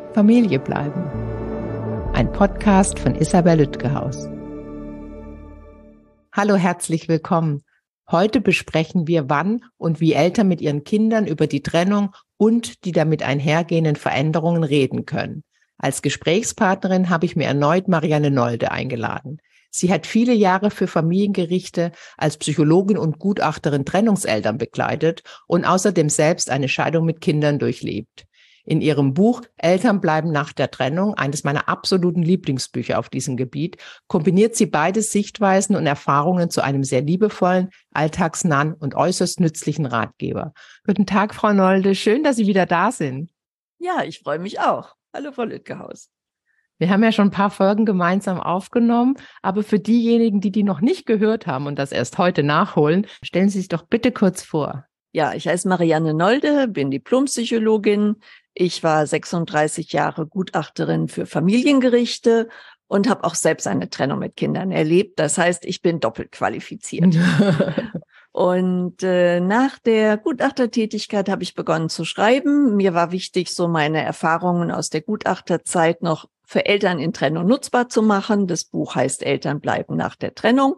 Familie bleiben. Ein Podcast von Isabel Lütgehaus. Hallo, herzlich willkommen. Heute besprechen wir, wann und wie Eltern mit ihren Kindern über die Trennung und die damit einhergehenden Veränderungen reden können. Als Gesprächspartnerin habe ich mir erneut Marianne Nolde eingeladen. Sie hat viele Jahre für Familiengerichte als Psychologin und Gutachterin Trennungseltern begleitet und außerdem selbst eine Scheidung mit Kindern durchlebt. In ihrem Buch Eltern bleiben nach der Trennung, eines meiner absoluten Lieblingsbücher auf diesem Gebiet, kombiniert sie beide Sichtweisen und Erfahrungen zu einem sehr liebevollen, alltagsnahen und äußerst nützlichen Ratgeber. Guten Tag, Frau Nolde. Schön, dass Sie wieder da sind. Ja, ich freue mich auch. Hallo, Frau Lütgehaus. Wir haben ja schon ein paar Folgen gemeinsam aufgenommen, aber für diejenigen, die noch nicht gehört haben und das erst heute nachholen, stellen Sie sich doch bitte kurz vor. Ja, ich heiße Marianne Nolde, bin Diplompsychologin. Ich war 36 Jahre Gutachterin für Familiengerichte und habe auch selbst eine Trennung mit Kindern erlebt. Das heißt, ich bin doppelt qualifiziert. Und nach der Gutachtertätigkeit habe ich begonnen zu schreiben. Mir war wichtig, so meine Erfahrungen aus der Gutachterzeit noch für Eltern in Trennung nutzbar zu machen. Das Buch heißt Eltern bleiben nach der Trennung.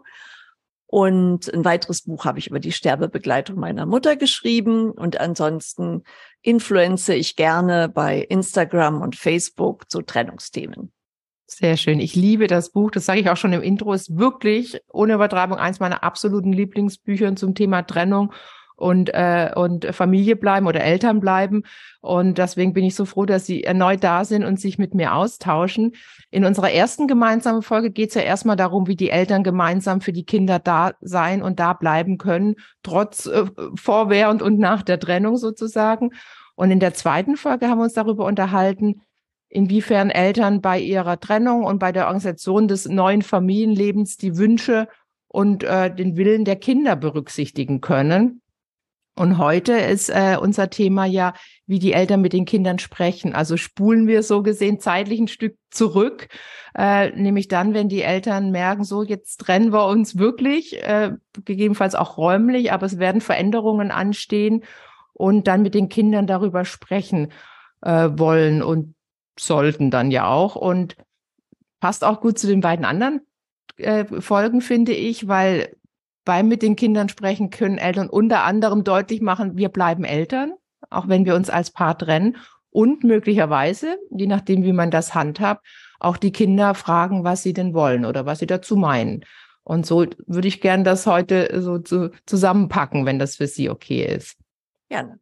Und ein weiteres Buch habe ich über die Sterbebegleitung meiner Mutter geschrieben. Und ansonsten influenze ich gerne bei Instagram und Facebook zu Trennungsthemen. Sehr schön. Ich liebe das Buch. Das sage ich auch schon im Intro. Ist wirklich ohne Übertreibung eins meiner absoluten Lieblingsbücher zum Thema Trennung und Familie bleiben oder Eltern bleiben. Und deswegen bin ich so froh, dass Sie erneut da sind und sich mit mir austauschen. In unserer ersten gemeinsamen Folge geht es ja erstmal darum, wie die Eltern gemeinsam für die Kinder da sein und da bleiben können, trotz vor, während und nach der Trennung sozusagen. Und in der zweiten Folge haben wir uns darüber unterhalten, inwiefern Eltern bei ihrer Trennung und bei der Organisation des neuen Familienlebens die Wünsche und den Willen der Kinder berücksichtigen können. Und heute ist unser Thema ja, wie die Eltern mit den Kindern sprechen. Also spulen wir so gesehen zeitlich ein Stück zurück, nämlich dann, wenn die Eltern merken, so jetzt trennen wir uns wirklich, gegebenenfalls auch räumlich, aber es werden Veränderungen anstehen und dann mit den Kindern darüber sprechen wollen und sollten dann ja auch. Und passt auch gut zu den beiden anderen Folgen, finde ich, weil beim mit den Kindern sprechen können Eltern unter anderem deutlich machen, wir bleiben Eltern, auch wenn wir uns als Paar trennen. Und möglicherweise, je nachdem, wie man das handhabt, auch die Kinder fragen, was sie denn wollen oder was sie dazu meinen. Und so würde ich gern das heute so zusammenpacken, wenn das für Sie okay ist. Gerne.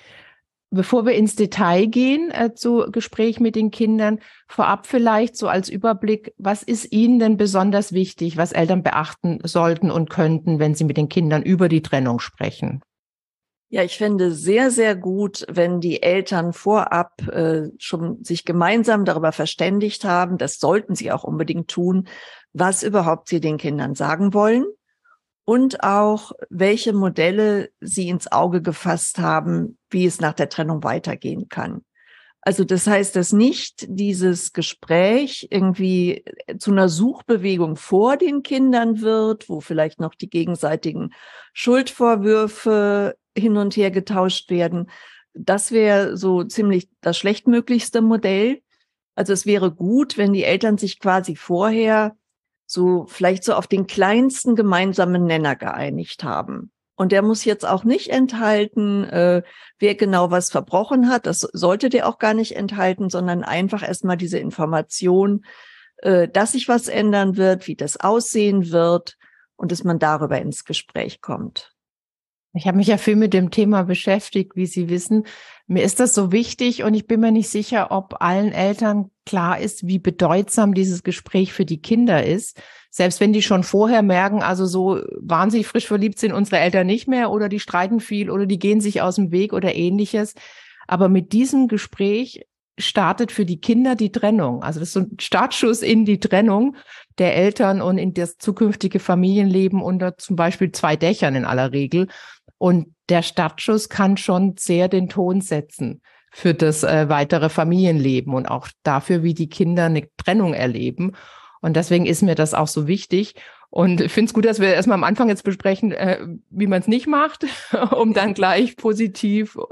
Bevor wir ins Detail gehen zu Gespräch mit den Kindern, vorab vielleicht so als Überblick, was ist Ihnen denn besonders wichtig, was Eltern beachten sollten und könnten, wenn sie mit den Kindern über die Trennung sprechen? Ja, ich fände sehr, sehr gut, wenn die Eltern vorab schon sich gemeinsam darüber verständigt haben, das sollten sie auch unbedingt tun, was überhaupt sie den Kindern sagen wollen. Und auch, welche Modelle sie ins Auge gefasst haben, wie es nach der Trennung weitergehen kann. Also das heißt, dass nicht dieses Gespräch irgendwie zu einer Suchbewegung vor den Kindern wird, wo vielleicht noch die gegenseitigen Schuldvorwürfe hin und her getauscht werden. Das wäre so ziemlich das schlechtmöglichste Modell. Also es wäre gut, wenn die Eltern sich quasi vorher so vielleicht so auf den kleinsten gemeinsamen Nenner geeinigt haben. Und der muss jetzt auch nicht enthalten, wer genau was verbrochen hat. Das sollte der auch gar nicht enthalten, sondern einfach erstmal diese Information, dass sich was ändern wird, wie das aussehen wird und dass man darüber ins Gespräch kommt. Ich habe mich ja viel mit dem Thema beschäftigt, wie Sie wissen. Mir ist das so wichtig und ich bin mir nicht sicher, ob allen Eltern klar ist, wie bedeutsam dieses Gespräch für die Kinder ist. Selbst wenn die schon vorher merken, also so wahnsinnig frisch verliebt sind unsere Eltern nicht mehr oder die streiten viel oder die gehen sich aus dem Weg oder ähnliches. Aber mit diesem Gespräch startet für die Kinder die Trennung. Also das ist so ein Startschuss in die Trennung der Eltern und in das zukünftige Familienleben unter zum Beispiel 2 Dächern in aller Regel. Und der Startschuss kann schon sehr den Ton setzen für das weitere Familienleben und auch dafür, wie die Kinder eine Trennung erleben. Und deswegen ist mir das auch so wichtig. Und ich finde es gut, dass wir erstmal am Anfang jetzt besprechen, wie man es nicht macht, um dann gleich positive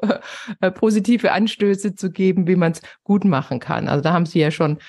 Anstöße zu geben, wie man es gut machen kann. Also da haben Sie ja schon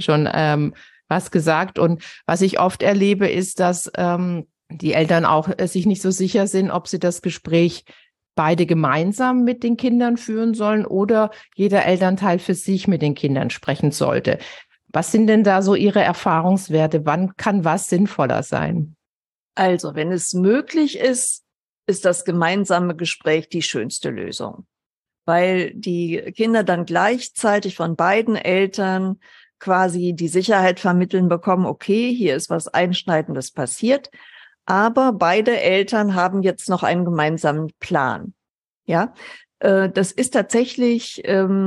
was gesagt. Und was ich oft erlebe, ist, dass die Eltern auch sich nicht so sicher sind, ob sie das Gespräch beide gemeinsam mit den Kindern führen sollen oder jeder Elternteil für sich mit den Kindern sprechen sollte. Was sind denn da so Ihre Erfahrungswerte? Wann kann was sinnvoller sein? Also, wenn es möglich ist, ist das gemeinsame Gespräch die schönste Lösung, weil die Kinder dann gleichzeitig von beiden Eltern quasi die Sicherheit vermitteln bekommen, okay, hier ist was Einschneidendes passiert, aber beide Eltern haben jetzt noch einen gemeinsamen Plan. Ja, das ist tatsächlich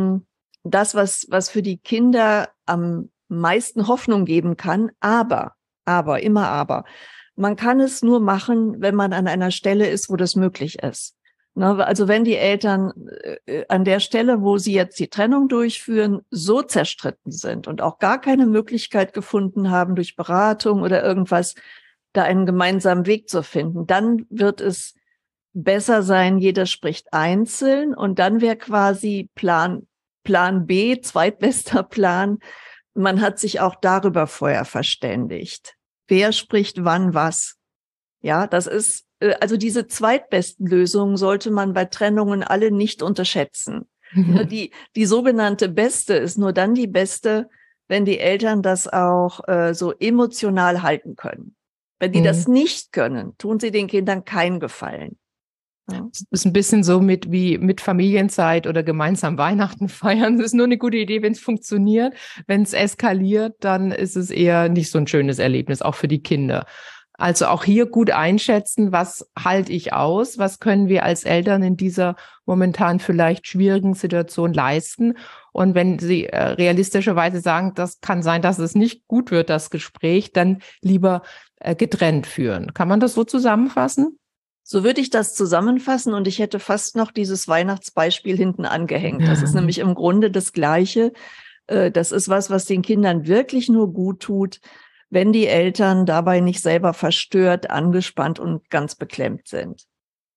das, was für die Kinder am meisten Hoffnung geben kann. Aber, immer aber. Man kann es nur machen, wenn man an einer Stelle ist, wo das möglich ist. Also wenn die Eltern an der Stelle, wo sie jetzt die Trennung durchführen, so zerstritten sind und auch gar keine Möglichkeit gefunden haben, durch Beratung oder irgendwas da einen gemeinsamen Weg zu finden, dann wird es besser sein, jeder spricht einzeln und dann wäre quasi Plan B, zweitbester Plan. Man hat sich auch darüber vorher verständigt. Wer spricht wann was? Ja, das ist, also diese zweitbesten Lösungen sollte man bei Trennungen alle nicht unterschätzen. Die sogenannte beste ist nur dann die beste, wenn die Eltern das auch so emotional halten können. Wenn die das nicht können, tun sie den Kindern keinen Gefallen. Ja. Das ist ein bisschen so wie mit Familienzeit oder gemeinsam Weihnachten feiern. Das ist nur eine gute Idee, wenn es funktioniert. Wenn es eskaliert, dann ist es eher nicht so ein schönes Erlebnis, auch für die Kinder. Also auch hier gut einschätzen, was halte ich aus, was können wir als Eltern in dieser momentan vielleicht schwierigen Situation leisten. Und wenn Sie realistischerweise sagen, das kann sein, dass es nicht gut wird, das Gespräch, dann lieber getrennt führen. Kann man das so zusammenfassen? So würde ich das zusammenfassen und ich hätte fast noch dieses Weihnachtsbeispiel hinten angehängt. Das ist nämlich im Grunde das Gleiche. Das ist was den Kindern wirklich nur gut tut, wenn die Eltern dabei nicht selber verstört, angespannt und ganz beklemmt sind.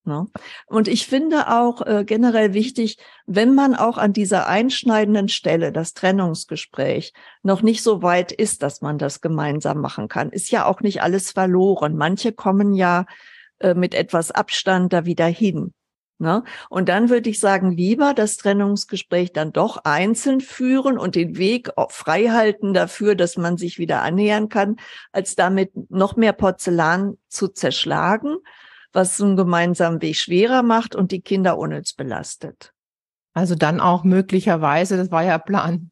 Und ich finde auch generell wichtig, wenn man auch an dieser einschneidenden Stelle, das Trennungsgespräch, noch nicht so weit ist, dass man das gemeinsam machen kann, ist ja auch nicht alles verloren. Manche kommen ja mit etwas Abstand da wieder hin. Und dann würde ich sagen, lieber das Trennungsgespräch dann doch einzeln führen und den Weg frei halten dafür, dass man sich wieder annähern kann, als damit noch mehr Porzellan zu zerschlagen, was so einen gemeinsamen Weg schwerer macht und die Kinder unnütz belastet. Also dann auch möglicherweise, das war ja Plan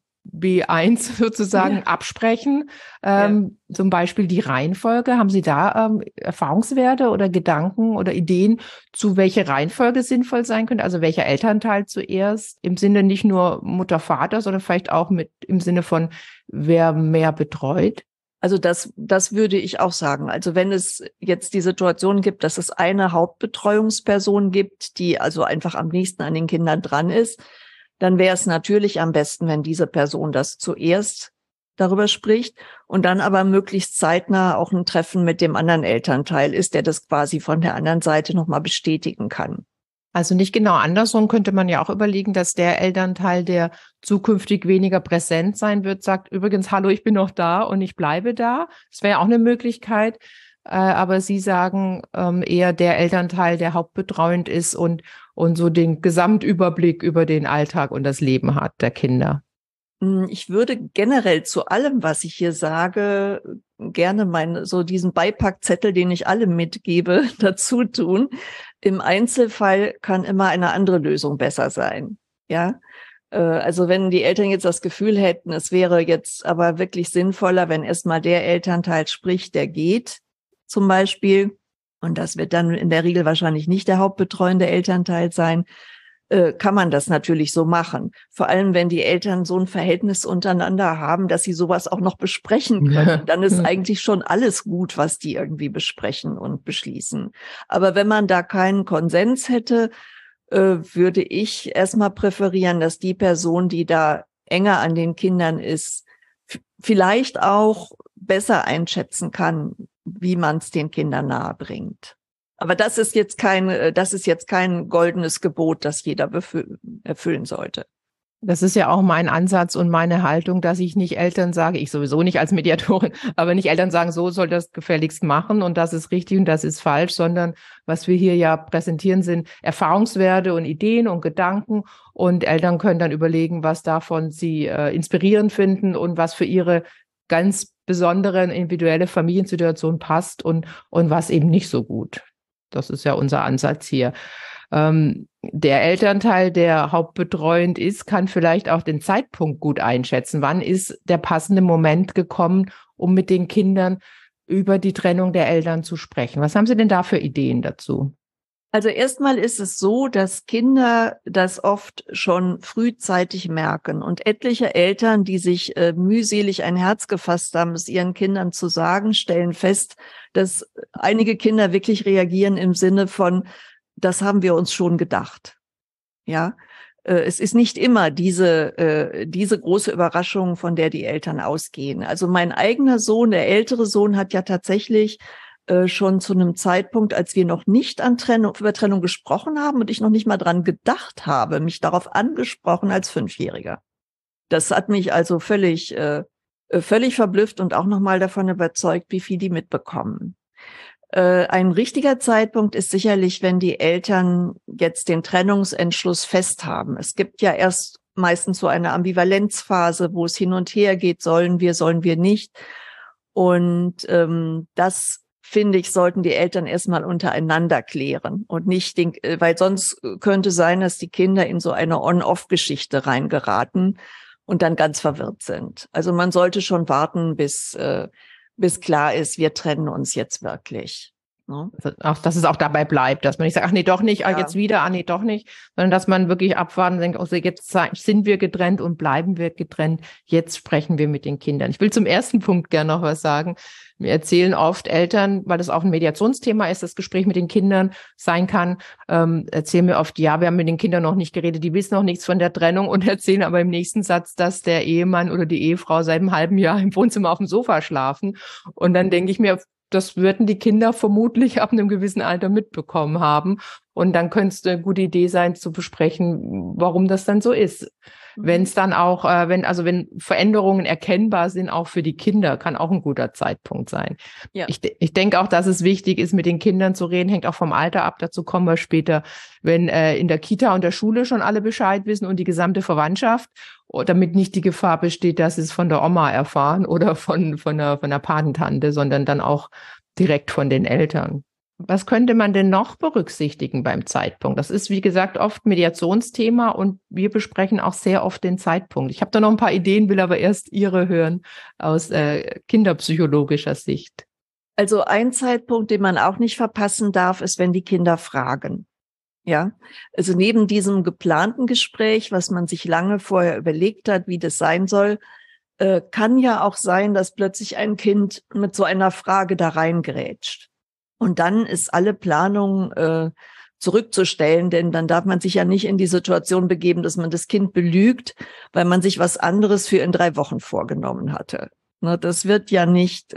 B1 sozusagen, absprechen. Zum Beispiel die Reihenfolge. Haben Sie da Erfahrungswerte oder Gedanken oder Ideen, zu welche Reihenfolge sinnvoll sein könnte? Also welcher Elternteil zuerst? Im Sinne nicht nur Mutter, Vater, sondern vielleicht auch im Sinne von wer mehr betreut? Also das würde ich auch sagen. Also wenn es jetzt die Situation gibt, dass es eine Hauptbetreuungsperson gibt, die also einfach am nächsten an den Kindern dran ist, dann wäre es natürlich am besten, wenn diese Person das zuerst darüber spricht und dann aber möglichst zeitnah auch ein Treffen mit dem anderen Elternteil ist, der das quasi von der anderen Seite nochmal bestätigen kann. Also nicht genau andersrum könnte man ja auch überlegen, dass der Elternteil, der zukünftig weniger präsent sein wird, sagt, übrigens, hallo, ich bin noch da und ich bleibe da. Das wäre ja auch eine Möglichkeit. Aber Sie sagen eher der Elternteil, der hauptbetreuend ist und so den Gesamtüberblick über den Alltag und das Leben hat der Kinder. Ich würde generell zu allem, was ich hier sage, gerne so diesen Beipackzettel, den ich alle mitgebe, dazu tun. Im Einzelfall kann immer eine andere Lösung besser sein. Ja, also wenn die Eltern jetzt das Gefühl hätten, es wäre jetzt aber wirklich sinnvoller, wenn erstmal der Elternteil spricht, der geht, zum Beispiel, und das wird dann in der Regel wahrscheinlich nicht der hauptbetreuende Elternteil sein, kann man das natürlich so machen. Vor allem, wenn die Eltern so ein Verhältnis untereinander haben, dass sie sowas auch noch besprechen können. Dann ist eigentlich schon alles gut, was die irgendwie besprechen und beschließen. Aber wenn man da keinen Konsens hätte, würde ich erstmal präferieren, dass die Person, die da enger an den Kindern ist, vielleicht auch besser einschätzen kann, wie man es den Kindern nahe bringt. Aber das ist jetzt kein goldenes Gebot, das jeder erfüllen sollte. Das ist ja auch mein Ansatz und meine Haltung, dass ich nicht Eltern sage, ich sowieso nicht als Mediatorin, aber nicht Eltern sagen, so soll das gefälligst machen und das ist richtig und das ist falsch, sondern was wir hier ja präsentieren, sind Erfahrungswerte und Ideen und Gedanken und Eltern können dann überlegen, was davon sie inspirierend finden und was für ihre ganz besondere individuelle Familiensituation passt und was eben nicht so gut. Das ist ja unser Ansatz hier. Der Elternteil, der hauptbetreuend ist, kann vielleicht auch den Zeitpunkt gut einschätzen. Wann ist der passende Moment gekommen, um mit den Kindern über die Trennung der Eltern zu sprechen? Was haben Sie denn da für Ideen dazu? Also erstmal ist es so, dass Kinder das oft schon frühzeitig merken und etliche Eltern, die sich mühselig ein Herz gefasst haben, es ihren Kindern zu sagen, stellen fest, dass einige Kinder wirklich reagieren im Sinne von, das haben wir uns schon gedacht. Ja, es ist nicht immer diese große Überraschung, von der die Eltern ausgehen. Also mein eigener Sohn, der ältere Sohn, hat ja tatsächlich schon zu einem Zeitpunkt, als wir noch nicht über Trennung gesprochen haben und ich noch nicht mal dran gedacht habe, mich darauf angesprochen als 5-Jähriger. Das hat mich also völlig verblüfft und auch nochmal davon überzeugt, wie viel die mitbekommen. Ein richtiger Zeitpunkt ist sicherlich, wenn die Eltern jetzt den Trennungsentschluss fest haben. Es gibt ja erst meistens so eine Ambivalenzphase, wo es hin und her geht, sollen wir nicht. Und das, finde ich, sollten die Eltern erstmal untereinander klären und nicht, weil sonst könnte sein, dass die Kinder in so eine On-Off-Geschichte reingeraten und dann ganz verwirrt sind. Also man sollte schon warten, bis klar ist, wir trennen uns jetzt wirklich. Ne? Auch, dass es auch dabei bleibt, dass man nicht sagt, ach nee, doch nicht, Ja. jetzt wieder, ach nee, doch nicht, sondern dass man wirklich abwarten und denkt, also jetzt sind wir getrennt und bleiben wir getrennt, jetzt sprechen wir mit den Kindern. Ich will zum ersten Punkt gerne noch was sagen. Mir erzählen oft Eltern, weil das auch ein Mediationsthema ist, das Gespräch mit den Kindern sein kann, erzählen mir oft, ja, wir haben mit den Kindern noch nicht geredet, die wissen noch nichts von der Trennung und erzählen aber im nächsten Satz, dass der Ehemann oder die Ehefrau seit einem halben Jahr im Wohnzimmer auf dem Sofa schlafen. Und dann denke ich mir, das würden die Kinder vermutlich ab einem gewissen Alter mitbekommen haben. Und dann könnte es eine gute Idee sein, zu besprechen, warum das dann so ist. Wenn es dann auch, wenn Veränderungen erkennbar sind, auch für die Kinder, kann auch ein guter Zeitpunkt sein. Ja. Ich denke auch, dass es wichtig ist, mit den Kindern zu reden, hängt auch vom Alter ab. Dazu kommen wir später, wenn in der Kita und der Schule schon alle Bescheid wissen und die gesamte Verwandtschaft, damit nicht die Gefahr besteht, dass sie es von der Oma erfahren oder von der Patentante, sondern dann auch direkt von den Eltern. Was könnte man denn noch berücksichtigen beim Zeitpunkt? Das ist, wie gesagt, oft Mediationsthema und wir besprechen auch sehr oft den Zeitpunkt. Ich habe da noch ein paar Ideen, will aber erst Ihre hören aus kinderpsychologischer Sicht. Also ein Zeitpunkt, den man auch nicht verpassen darf, ist, wenn die Kinder fragen. Ja, also neben diesem geplanten Gespräch, was man sich lange vorher überlegt hat, wie das sein soll, kann ja auch sein, dass plötzlich ein Kind mit so einer Frage da reingerätscht. Und dann ist alle Planung zurückzustellen, denn dann darf man sich ja nicht in die Situation begeben, dass man das Kind belügt, weil man sich was anderes für in 3 Wochen vorgenommen hatte. Ne, das wird ja nicht,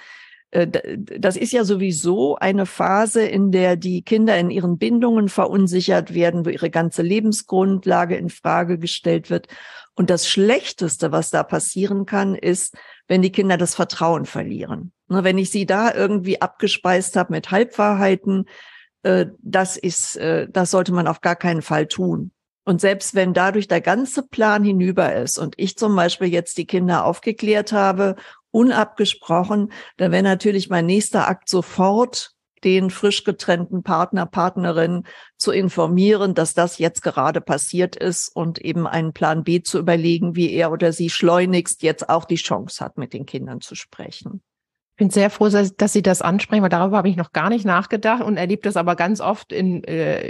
das ist ja sowieso eine Phase, in der die Kinder in ihren Bindungen verunsichert werden, wo ihre ganze Lebensgrundlage in Frage gestellt wird. Und das Schlechteste, was da passieren kann, ist, wenn die Kinder das Vertrauen verlieren. Wenn ich sie da irgendwie abgespeist habe mit Halbwahrheiten, das sollte man auf gar keinen Fall tun. Und selbst wenn dadurch der ganze Plan hinüber ist und ich zum Beispiel jetzt die Kinder aufgeklärt habe, unabgesprochen, dann wäre natürlich mein nächster Akt sofort, den frisch getrennten Partner, Partnerin zu informieren, dass das jetzt gerade passiert ist und eben einen Plan B zu überlegen, wie er oder sie schleunigst jetzt auch die Chance hat, mit den Kindern zu sprechen. Ich bin sehr froh, dass Sie das ansprechen, weil darüber habe ich noch gar nicht nachgedacht und erlebe das aber ganz oft in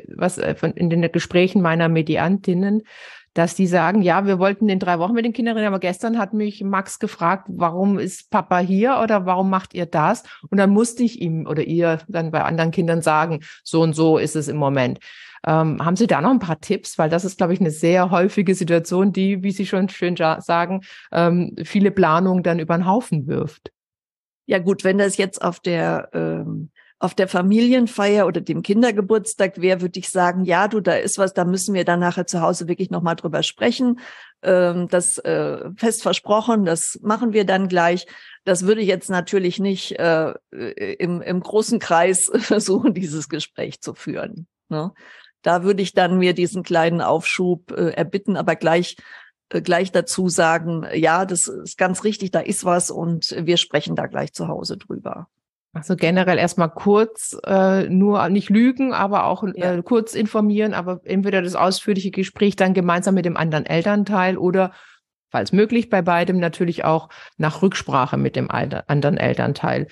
den Gesprächen meiner Mediantinnen, dass die sagen, ja, wir wollten in 3 Wochen mit den Kindern reden, aber gestern hat mich Max gefragt, warum ist Papa hier oder warum macht ihr das? Und dann musste ich ihm oder ihr dann bei anderen Kindern sagen, so und so ist es im Moment. Haben Sie da noch ein paar Tipps? Weil das ist, glaube ich, eine sehr häufige Situation, die, wie Sie schon schön sagen, viele Planungen dann über den Haufen wirft. Ja gut, wenn das jetzt auf der Familienfeier oder dem Kindergeburtstag wäre, würde ich sagen, ja, du, da ist was, da müssen wir dann nachher zu Hause wirklich nochmal drüber sprechen. Das fest versprochen, das machen wir dann gleich. Das würde ich jetzt natürlich nicht im großen Kreis versuchen, dieses Gespräch zu führen. Ne? Da würde ich dann mir diesen kleinen Aufschub erbitten, aber gleich dazu sagen, ja, das ist ganz richtig, da ist was und wir sprechen da gleich zu Hause drüber. Also generell erstmal kurz, nur nicht lügen, aber auch kurz informieren, aber entweder das ausführliche Gespräch dann gemeinsam mit dem anderen Elternteil oder, falls möglich, bei beidem natürlich auch nach Rücksprache mit dem anderen Elternteil.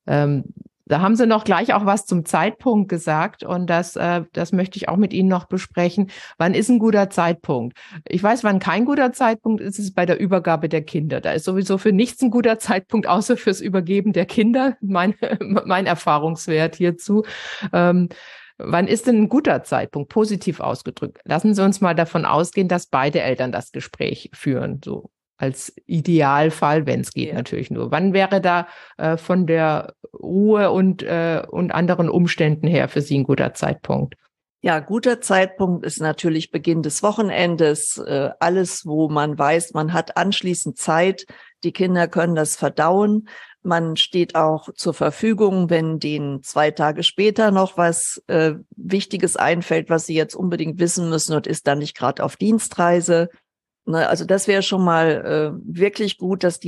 Da haben Sie noch gleich auch was zum Zeitpunkt gesagt und das möchte ich auch mit Ihnen noch besprechen. Wann ist ein guter Zeitpunkt? Ich weiß, wann kein guter Zeitpunkt ist, ist bei der Übergabe der Kinder. Da ist sowieso für nichts ein guter Zeitpunkt, außer fürs Übergeben der Kinder. Mein Erfahrungswert hierzu. Wann ist denn ein guter Zeitpunkt, positiv ausgedrückt? Lassen Sie uns mal davon ausgehen, dass beide Eltern das Gespräch führen, so als Idealfall, wenn es geht, natürlich nur. Wann wäre da von der Ruhe und anderen Umständen her für Sie ein guter Zeitpunkt? Ja, guter Zeitpunkt ist natürlich Beginn des Wochenendes. Alles, wo man weiß, man hat anschließend Zeit. Die Kinder können das verdauen. Man steht auch zur Verfügung, wenn denen 2 Tage später noch was Wichtiges einfällt, was sie jetzt unbedingt wissen müssen und ist dann nicht gerade auf Dienstreise. Also das wäre schon mal wirklich gut, dass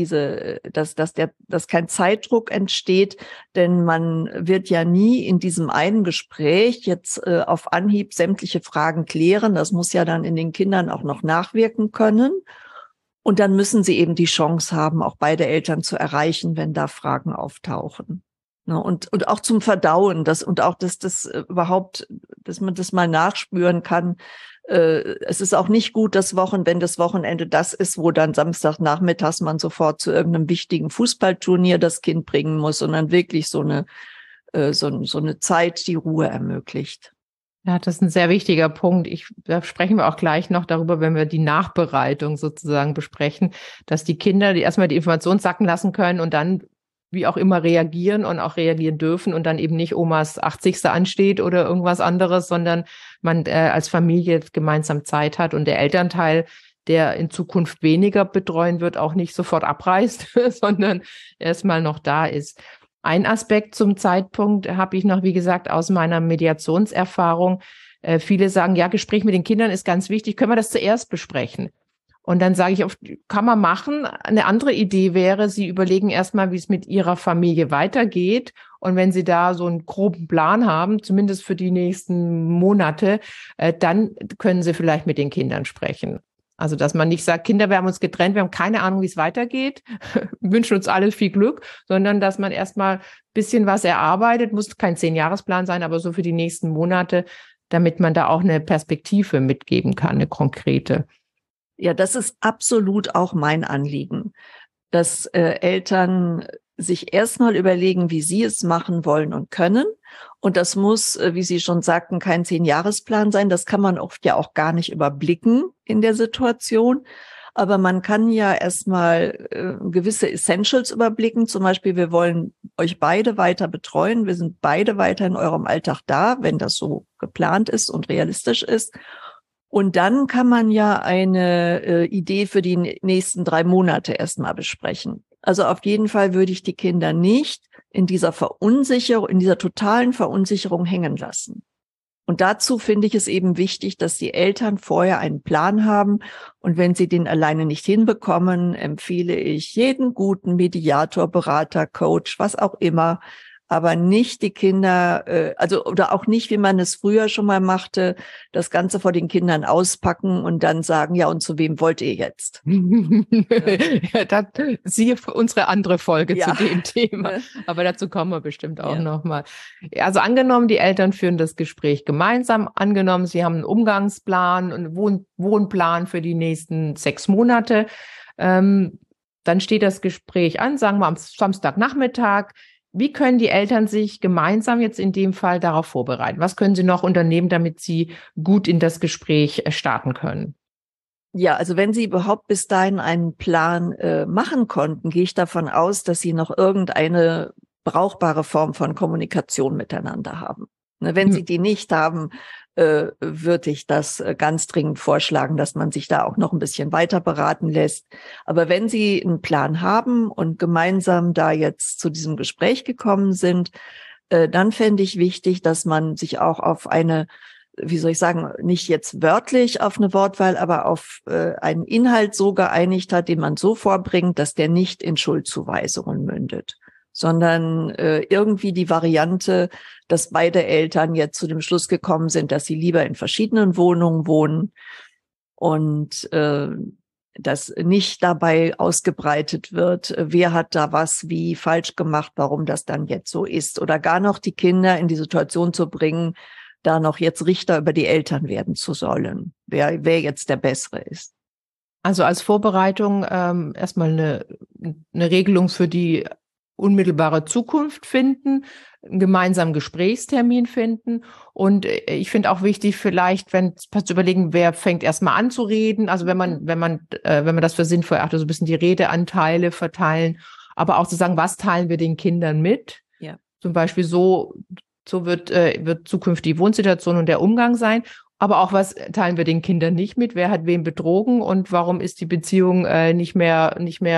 dass kein Zeitdruck entsteht, denn man wird ja nie in diesem einen Gespräch jetzt auf Anhieb sämtliche Fragen klären. Das muss ja dann in den Kindern auch noch nachwirken können. Und dann müssen sie eben die Chance haben, auch beide Eltern zu erreichen, wenn da Fragen auftauchen. Und auch zum Verdauen, dass man das mal nachspüren kann. Es ist auch nicht gut, wenn das Wochenende das ist, wo dann Samstagnachmittags man sofort zu irgendeinem wichtigen Fußballturnier das Kind bringen muss, sondern wirklich so eine Zeit, die Ruhe ermöglicht. Ja, das ist ein sehr wichtiger Punkt. Da sprechen wir auch gleich noch darüber, wenn wir die Nachbereitung sozusagen besprechen, dass die Kinder erstmal die Information sacken lassen können und dann wie auch immer reagieren und auch reagieren dürfen und dann eben nicht Omas 80. ansteht oder irgendwas anderes, sondern man als Familie gemeinsam Zeit hat und der Elternteil, der in Zukunft weniger betreuen wird, auch nicht sofort abreißt, sondern erstmal noch da ist. Ein Aspekt zum Zeitpunkt habe ich noch, wie gesagt, aus meiner Mediationserfahrung. Viele sagen, ja, Gespräch mit den Kindern ist ganz wichtig. Können wir das zuerst besprechen? Und dann sage ich oft, kann man machen. Eine andere Idee wäre, Sie überlegen erstmal, wie es mit Ihrer Familie weitergeht. Und wenn Sie da so einen groben Plan haben, zumindest für die nächsten Monate, dann können Sie vielleicht mit den Kindern sprechen. Also, dass man nicht sagt, Kinder, wir haben uns getrennt, wir haben keine Ahnung, wie es weitergeht, wünschen uns alle viel Glück, sondern dass man erstmal ein bisschen was erarbeitet, muss kein 10-Jahresplan sein, aber so für die nächsten Monate, damit man da auch eine Perspektive mitgeben kann, eine konkrete. Ja, das ist absolut auch mein Anliegen, dass Eltern sich erstmal überlegen, wie sie es machen wollen und können. Und das muss, wie Sie schon sagten, kein 10-Jahresplan sein. Das kann man oft ja auch gar nicht überblicken in der Situation. Aber man kann ja erstmal gewisse Essentials überblicken. Zum Beispiel, wir wollen euch beide weiter betreuen. Wir sind beide weiter in eurem Alltag da, wenn das so geplant ist und realistisch ist. Und dann kann man ja eine Idee für die nächsten 3 Monate erstmal besprechen. Also auf jeden Fall würde ich die Kinder nicht in dieser Verunsicherung, in dieser totalen Verunsicherung hängen lassen. Und dazu finde ich es eben wichtig, dass die Eltern vorher einen Plan haben. Und wenn sie den alleine nicht hinbekommen, empfehle ich jeden guten Mediator, Berater, Coach, was auch immer, aber nicht die Kinder, oder auch nicht, wie man es früher schon mal machte, das Ganze vor den Kindern auspacken und dann sagen, ja, und zu wem wollt ihr jetzt? Ja, das, siehe unsere andere Folge zu dem Thema. Aber dazu kommen wir bestimmt auch nochmal. Also angenommen, die Eltern führen das Gespräch gemeinsam. Angenommen, sie haben einen Umgangsplan und Wohnplan für die nächsten 6 Monate. Dann steht das Gespräch an, sagen wir am Samstagnachmittag. Wie können die Eltern sich gemeinsam jetzt in dem Fall darauf vorbereiten? Was können sie noch unternehmen, damit sie gut in das Gespräch starten können? Ja, also wenn Sie überhaupt bis dahin einen Plan machen konnten, gehe ich davon aus, dass Sie noch irgendeine brauchbare Form von Kommunikation miteinander haben. Ne, wenn Sie die nicht haben, würde ich das ganz dringend vorschlagen, dass man sich da auch noch ein bisschen weiter beraten lässt. Aber wenn Sie einen Plan haben und gemeinsam da jetzt zu diesem Gespräch gekommen sind, dann fände ich wichtig, dass man sich auch auf eine, wie soll ich sagen, nicht jetzt wörtlich auf eine Wortwahl, aber auf einen Inhalt so geeinigt hat, den man so vorbringt, dass der nicht in Schuldzuweisungen mündet, sondern irgendwie die Variante, dass beide Eltern jetzt zu dem Schluss gekommen sind, dass sie lieber in verschiedenen Wohnungen wohnen und dass nicht dabei ausgebreitet wird, wer hat da was wie falsch gemacht, warum das dann jetzt so ist, oder gar noch die Kinder in die Situation zu bringen, da noch jetzt Richter über die Eltern werden zu sollen, wer jetzt der Bessere ist. Also als Vorbereitung erstmal eine Regelung für die unmittelbare Zukunft finden, einen gemeinsamen Gesprächstermin finden. Und ich finde auch wichtig, vielleicht, wenn es passt, zu überlegen, wer fängt erstmal an zu reden. Also wenn man das für sinnvoll erachtet, so ein bisschen die Redeanteile verteilen, aber auch zu sagen, was teilen wir den Kindern mit? Ja. Zum Beispiel so wird zukünftig die Wohnsituation und der Umgang sein. Aber auch, was teilen wir den Kindern nicht mit? Wer hat wen betrogen und warum ist die Beziehung nicht mehr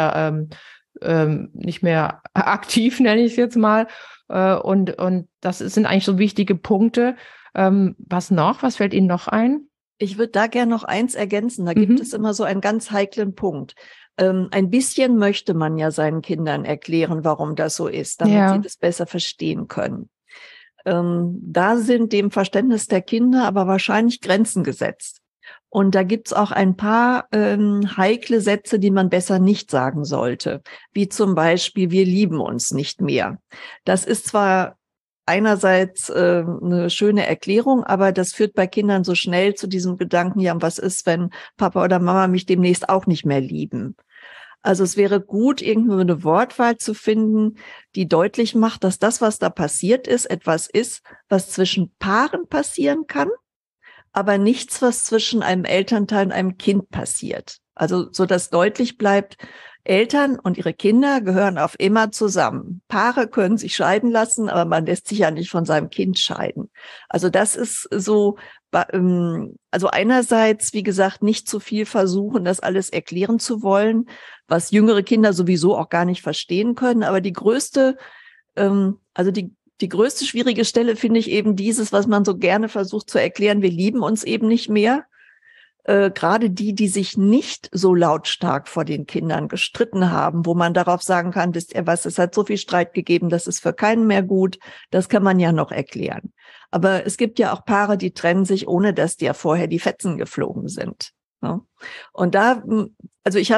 aktiv, nenne ich es jetzt mal. Und das sind eigentlich so wichtige Punkte. Was noch? Was fällt Ihnen noch ein? Ich würde da gerne noch eins ergänzen. Da gibt es immer so einen ganz heiklen Punkt. Ein bisschen möchte man ja seinen Kindern erklären, warum das so ist, damit sie das besser verstehen können. Da sind dem Verständnis der Kinder aber wahrscheinlich Grenzen gesetzt. Und da gibt's auch ein paar heikle Sätze, die man besser nicht sagen sollte, wie zum Beispiel, wir lieben uns nicht mehr. Das ist zwar einerseits eine schöne Erklärung, aber das führt bei Kindern so schnell zu diesem Gedanken, ja, was ist, wenn Papa oder Mama mich demnächst auch nicht mehr lieben? Also es wäre gut, irgendwo eine Wortwahl zu finden, die deutlich macht, dass das, was da passiert ist, etwas ist, was zwischen Paaren passieren kann, aber nichts, was zwischen einem Elternteil und einem Kind passiert. Also so, dass deutlich bleibt, Eltern und ihre Kinder gehören auf immer zusammen. Paare können sich scheiden lassen, aber man lässt sich ja nicht von seinem Kind scheiden. Also das ist so, also einerseits, wie gesagt, nicht zu viel versuchen, das alles erklären zu wollen, was jüngere Kinder sowieso auch gar nicht verstehen können. Aber die größte schwierige Stelle finde ich eben dieses, was man so gerne versucht zu erklären, wir lieben uns eben nicht mehr. Gerade die sich nicht so lautstark vor den Kindern gestritten haben, wo man darauf sagen kann, es hat so viel Streit gegeben, das ist für keinen mehr gut, das kann man ja noch erklären. Aber es gibt ja auch Paare, die trennen sich, ohne dass dir vorher die Fetzen geflogen sind. Ne? Und also ich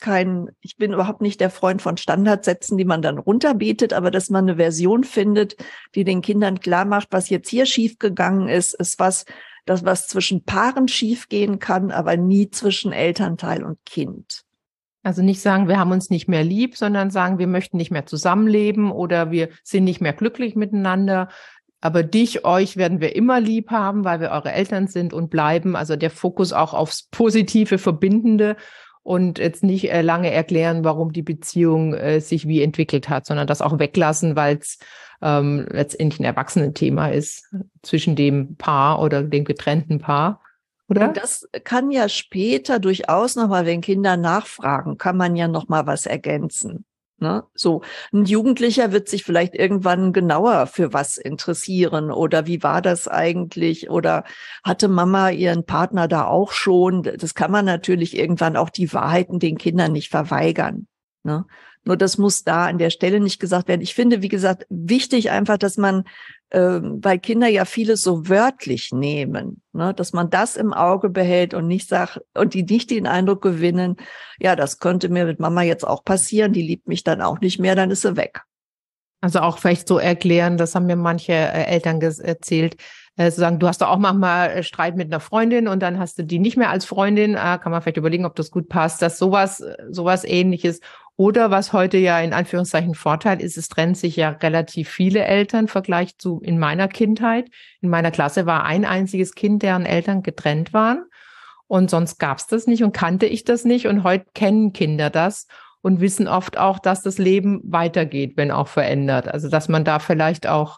bin überhaupt nicht der Freund von Standardsätzen, die man dann runterbetet, aber dass man eine Version findet, die den Kindern klar macht, was jetzt hier schiefgegangen ist was zwischen Paaren schiefgehen kann, aber nie zwischen Elternteil und Kind. Also nicht sagen, wir haben uns nicht mehr lieb, sondern sagen, wir möchten nicht mehr zusammenleben oder wir sind nicht mehr glücklich miteinander. Aber euch werden wir immer lieb haben, weil wir eure Eltern sind und bleiben. Also der Fokus auch aufs Positive, Verbindende und jetzt nicht lange erklären, warum die Beziehung sich wie entwickelt hat, sondern das auch weglassen, weil es letztendlich ein Erwachsenenthema ist zwischen dem Paar oder dem getrennten Paar, oder? Und das kann ja später durchaus nochmal, wenn Kinder nachfragen, kann man ja nochmal was ergänzen. Ne? So, ein Jugendlicher wird sich vielleicht irgendwann genauer für was interessieren oder wie war das eigentlich oder hatte Mama ihren Partner da auch schon? Das kann man natürlich irgendwann auch die Wahrheiten den Kindern nicht verweigern. Ne? Nur das muss da an der Stelle nicht gesagt werden. Ich finde, wie gesagt, wichtig einfach, dass man, weil Kinder ja vieles so wörtlich nehmen, ne, dass man das im Auge behält und nicht sagt, und die nicht den Eindruck gewinnen, ja, das könnte mir mit Mama jetzt auch passieren, die liebt mich dann auch nicht mehr, dann ist sie weg. Also auch vielleicht so erklären, das haben mir manche Eltern erzählt, zu sagen, du hast doch auch manchmal Streit mit einer Freundin und dann hast du die nicht mehr als Freundin, kann man vielleicht überlegen, ob das gut passt, dass sowas Ähnliches. Oder was heute ja in Anführungszeichen Vorteil ist, es trennen sich ja relativ viele Eltern im Vergleich zu in meiner Kindheit. In meiner Klasse war ein einziges Kind, deren Eltern getrennt waren. und sonst gab es das nicht und kannte ich das nicht. Und heute kennen Kinder das und wissen oft auch, dass das Leben weitergeht, wenn auch verändert. Also dass man da vielleicht auch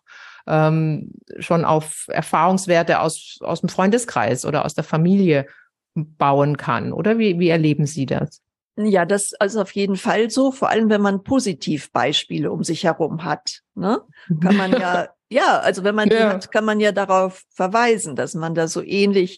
schon auf Erfahrungswerte aus dem Freundeskreis oder aus der Familie bauen kann. Oder wie erleben Sie das? Ja, das also auf jeden Fall so, vor allem wenn man Positivbeispiele um sich herum hat, ne? Kann man also wenn man die hat, kann man ja darauf verweisen, dass man da so ähnlich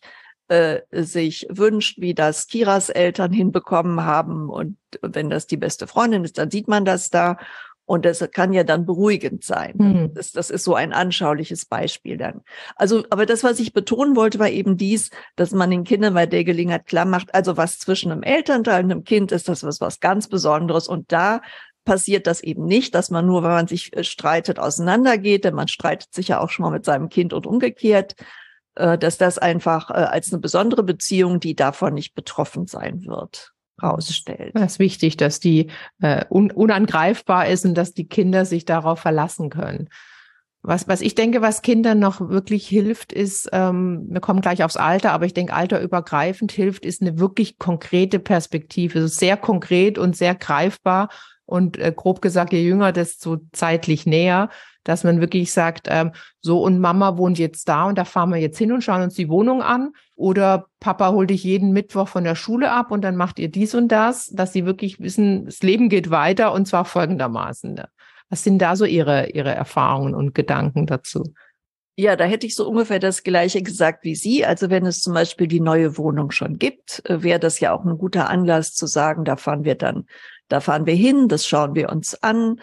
sich wünscht, wie das Kiras Eltern hinbekommen haben. Und wenn das die beste Freundin ist, dann sieht man das da. Und das kann ja dann beruhigend sein. Das ist so ein anschauliches Beispiel dann. Also, aber das, was ich betonen wollte, war eben dies, dass man den Kindern bei der Gelegenheit klar macht, also was zwischen einem Elternteil und einem Kind ist, das was ganz Besonderes. Und da passiert das eben nicht, dass man nur, wenn man sich streitet, auseinandergeht, denn man streitet sich ja auch schon mal mit seinem Kind und umgekehrt, dass das einfach als eine besondere Beziehung, die davon nicht betroffen sein wird, rausstellt. Das ist wichtig, dass die unangreifbar ist und dass die Kinder sich darauf verlassen können. Was ich denke, was Kindern noch wirklich hilft, ist, wir kommen gleich aufs Alter, aber ich denke, alterübergreifend hilft, ist eine wirklich konkrete Perspektive. Also sehr konkret und sehr greifbar und grob gesagt, je jünger, desto zeitlich näher, dass man wirklich sagt, so und Mama wohnt jetzt da und da fahren wir jetzt hin und schauen uns die Wohnung an. Oder Papa holt dich jeden Mittwoch von der Schule ab und dann macht ihr dies und das, dass sie wirklich wissen, das Leben geht weiter und zwar folgendermaßen. Was sind da so Ihre Erfahrungen und Gedanken dazu? Ja, da hätte ich so ungefähr das Gleiche gesagt wie Sie. Also wenn es zum Beispiel die neue Wohnung schon gibt, wäre das ja auch ein guter Anlass zu sagen, da fahren wir hin, das schauen wir uns an.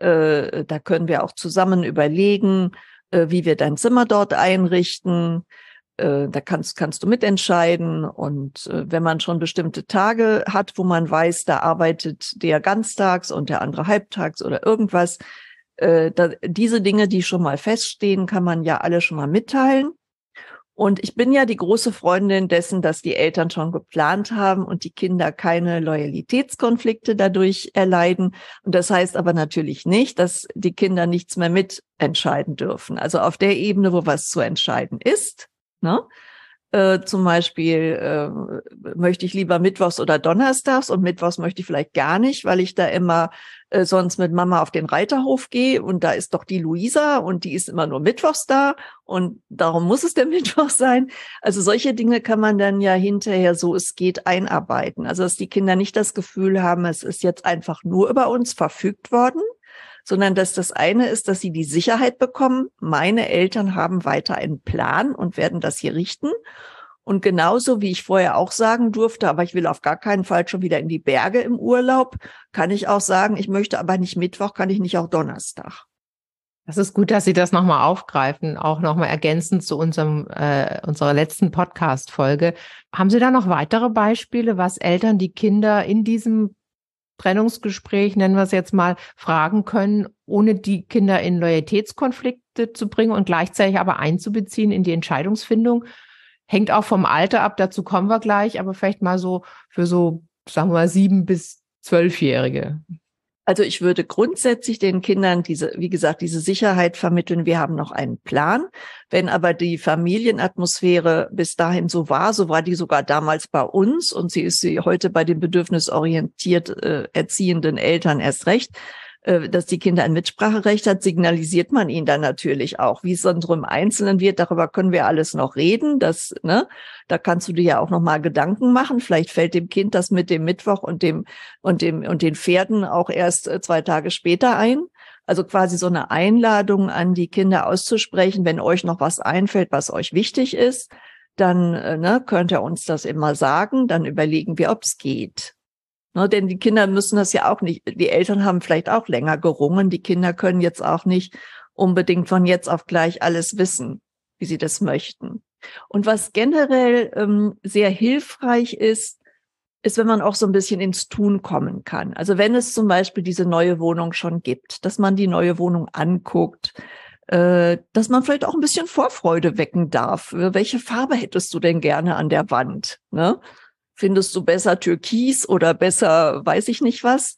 Da können wir auch zusammen überlegen, wie wir dein Zimmer dort einrichten. Da kannst du mitentscheiden. Und wenn man schon bestimmte Tage hat, wo man weiß, da arbeitet der ganztags und der andere halbtags oder irgendwas, diese Dinge, die schon mal feststehen, kann man ja alle schon mal mitteilen. Und ich bin ja die große Freundin dessen, dass die Eltern schon geplant haben und die Kinder keine Loyalitätskonflikte dadurch erleiden. Und das heißt aber natürlich nicht, dass die Kinder nichts mehr mitentscheiden dürfen. Also auf der Ebene, wo was zu entscheiden ist, ne? Zum Beispiel möchte ich lieber mittwochs oder donnerstags und mittwochs möchte ich vielleicht gar nicht, weil ich da immer sonst mit Mama auf den Reiterhof gehe und da ist doch die Luisa und die ist immer nur mittwochs da und darum muss es der Mittwoch sein. Also solche Dinge kann man dann ja hinterher so es geht einarbeiten. Also dass die Kinder nicht das Gefühl haben, es ist jetzt einfach nur über uns verfügt worden, sondern dass das eine ist, dass sie die Sicherheit bekommen, meine Eltern haben weiter einen Plan und werden das hier richten. Und genauso wie ich vorher auch sagen durfte, aber ich will auf gar keinen Fall schon wieder in die Berge im Urlaub, kann ich auch sagen, ich möchte aber nicht Mittwoch, kann ich nicht auch Donnerstag. Das ist gut, dass Sie das nochmal aufgreifen, auch nochmal ergänzend zu unserer letzten Podcast-Folge. Haben Sie da noch weitere Beispiele, was Eltern die Kinder in diesem Trennungsgespräch, nennen wir es jetzt mal, fragen können, ohne die Kinder in Loyalitätskonflikte zu bringen und gleichzeitig aber einzubeziehen in die Entscheidungsfindung? Hängt auch vom Alter ab, dazu kommen wir gleich, aber vielleicht mal so für so, sagen wir mal, 7- bis 12-Jährige. Also ich würde grundsätzlich den Kindern wie gesagt, diese Sicherheit vermitteln. Wir haben noch einen Plan. Wenn aber die Familienatmosphäre bis dahin so war die sogar damals bei uns und sie ist heute bei den bedürfnisorientiert erziehenden Eltern erst recht, dass die Kinder ein Mitspracherecht hat, signalisiert man ihnen dann natürlich auch. Wie es dann so im Einzelnen wird, darüber können wir alles noch reden. Da kannst du dir ja auch noch mal Gedanken machen. Vielleicht fällt dem Kind das mit dem Mittwoch und den Pferden auch erst 2 Tage später ein. Also quasi so eine Einladung an die Kinder auszusprechen, wenn euch noch was einfällt, was euch wichtig ist, dann könnt ihr uns das immer sagen. Dann überlegen wir, ob es geht. Denn die Kinder müssen das ja auch nicht, die Eltern haben vielleicht auch länger gerungen, die Kinder können jetzt auch nicht unbedingt von jetzt auf gleich alles wissen, wie sie das möchten. Und was generell sehr hilfreich ist, wenn man auch so ein bisschen ins Tun kommen kann. Also wenn es zum Beispiel diese neue Wohnung schon gibt, dass man die neue Wohnung anguckt, dass man vielleicht auch ein bisschen Vorfreude wecken darf. Welche Farbe hättest du denn gerne an der Wand, ne? Findest du besser Türkis oder besser weiß ich nicht was?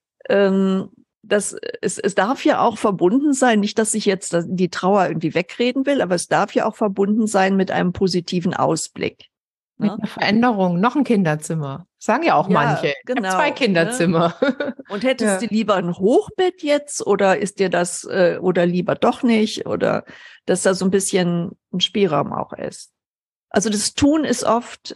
Es darf ja auch verbunden sein, nicht, dass ich jetzt die Trauer irgendwie wegreden will, aber es darf ja auch verbunden sein mit einem positiven Ausblick. Mit Ne? einer Veränderung, noch ein Kinderzimmer. Sagen ja auch manche. Ja, Ich habe 2 genau. Ne? Kinderzimmer. Und hättest Ja. du lieber ein Hochbett jetzt oder ist dir das oder lieber doch nicht oder dass da so ein bisschen ein Spielraum auch ist. Also das Tun ist oft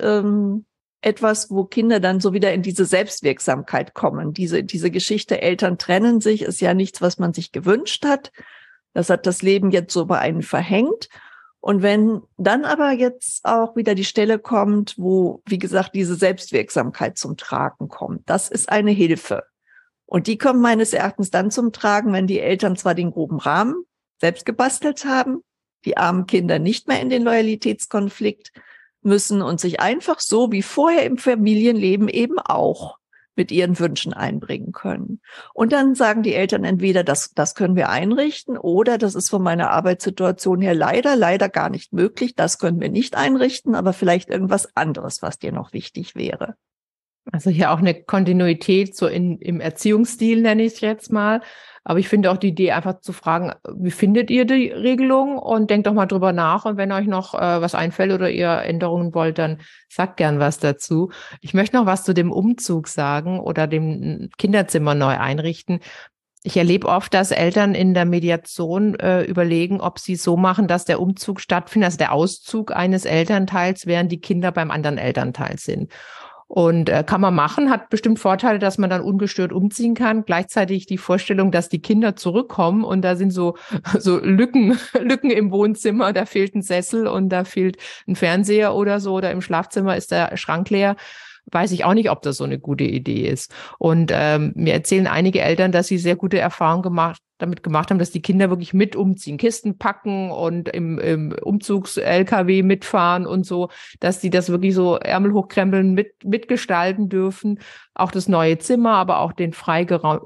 etwas, wo Kinder dann so wieder in diese Selbstwirksamkeit kommen. Diese Geschichte, Eltern trennen sich, ist ja nichts, was man sich gewünscht hat. Das hat das Leben jetzt so bei einem verhängt. Und wenn dann aber jetzt auch wieder die Stelle kommt, wo, wie gesagt, diese Selbstwirksamkeit zum Tragen kommt, das ist eine Hilfe. Und die kommt meines Erachtens dann zum Tragen, wenn die Eltern zwar den groben Rahmen selbst gebastelt haben, die armen Kinder nicht mehr in den Loyalitätskonflikt müssen und sich einfach so wie vorher im Familienleben eben auch mit ihren Wünschen einbringen können. Und dann sagen die Eltern entweder, das können wir einrichten oder das ist von meiner Arbeitssituation her leider gar nicht möglich. Das können wir nicht einrichten, aber vielleicht irgendwas anderes, was dir noch wichtig wäre. Also hier auch eine Kontinuität so im Erziehungsstil, nenne ich es jetzt mal. Aber ich finde auch die Idee, einfach zu fragen, wie findet ihr die Regelung? Und denkt doch mal drüber nach. Und wenn euch noch was einfällt oder ihr Änderungen wollt, dann sagt gern was dazu. Ich möchte noch was zu dem Umzug sagen oder dem Kinderzimmer neu einrichten. Ich erlebe oft, dass Eltern in der Mediation überlegen, ob sie so machen, dass der Umzug stattfindet, also der Auszug eines Elternteils, während die Kinder beim anderen Elternteil sind. Und kann man machen, hat bestimmt Vorteile, dass man dann ungestört umziehen kann. Gleichzeitig die Vorstellung, dass die Kinder zurückkommen und da sind so Lücken im Wohnzimmer, da fehlt ein Sessel und da fehlt ein Fernseher oder so oder im Schlafzimmer ist der Schrank leer. Weiß ich auch nicht, ob das so eine gute Idee ist. Und mir erzählen einige Eltern, dass sie sehr gute Erfahrungen damit gemacht haben, dass die Kinder wirklich mit umziehen, Kisten packen und im Umzugs-LKW mitfahren und so, dass die das wirklich so Ärmel hochkrempeln mitgestalten dürfen. Auch das neue Zimmer, aber auch den frei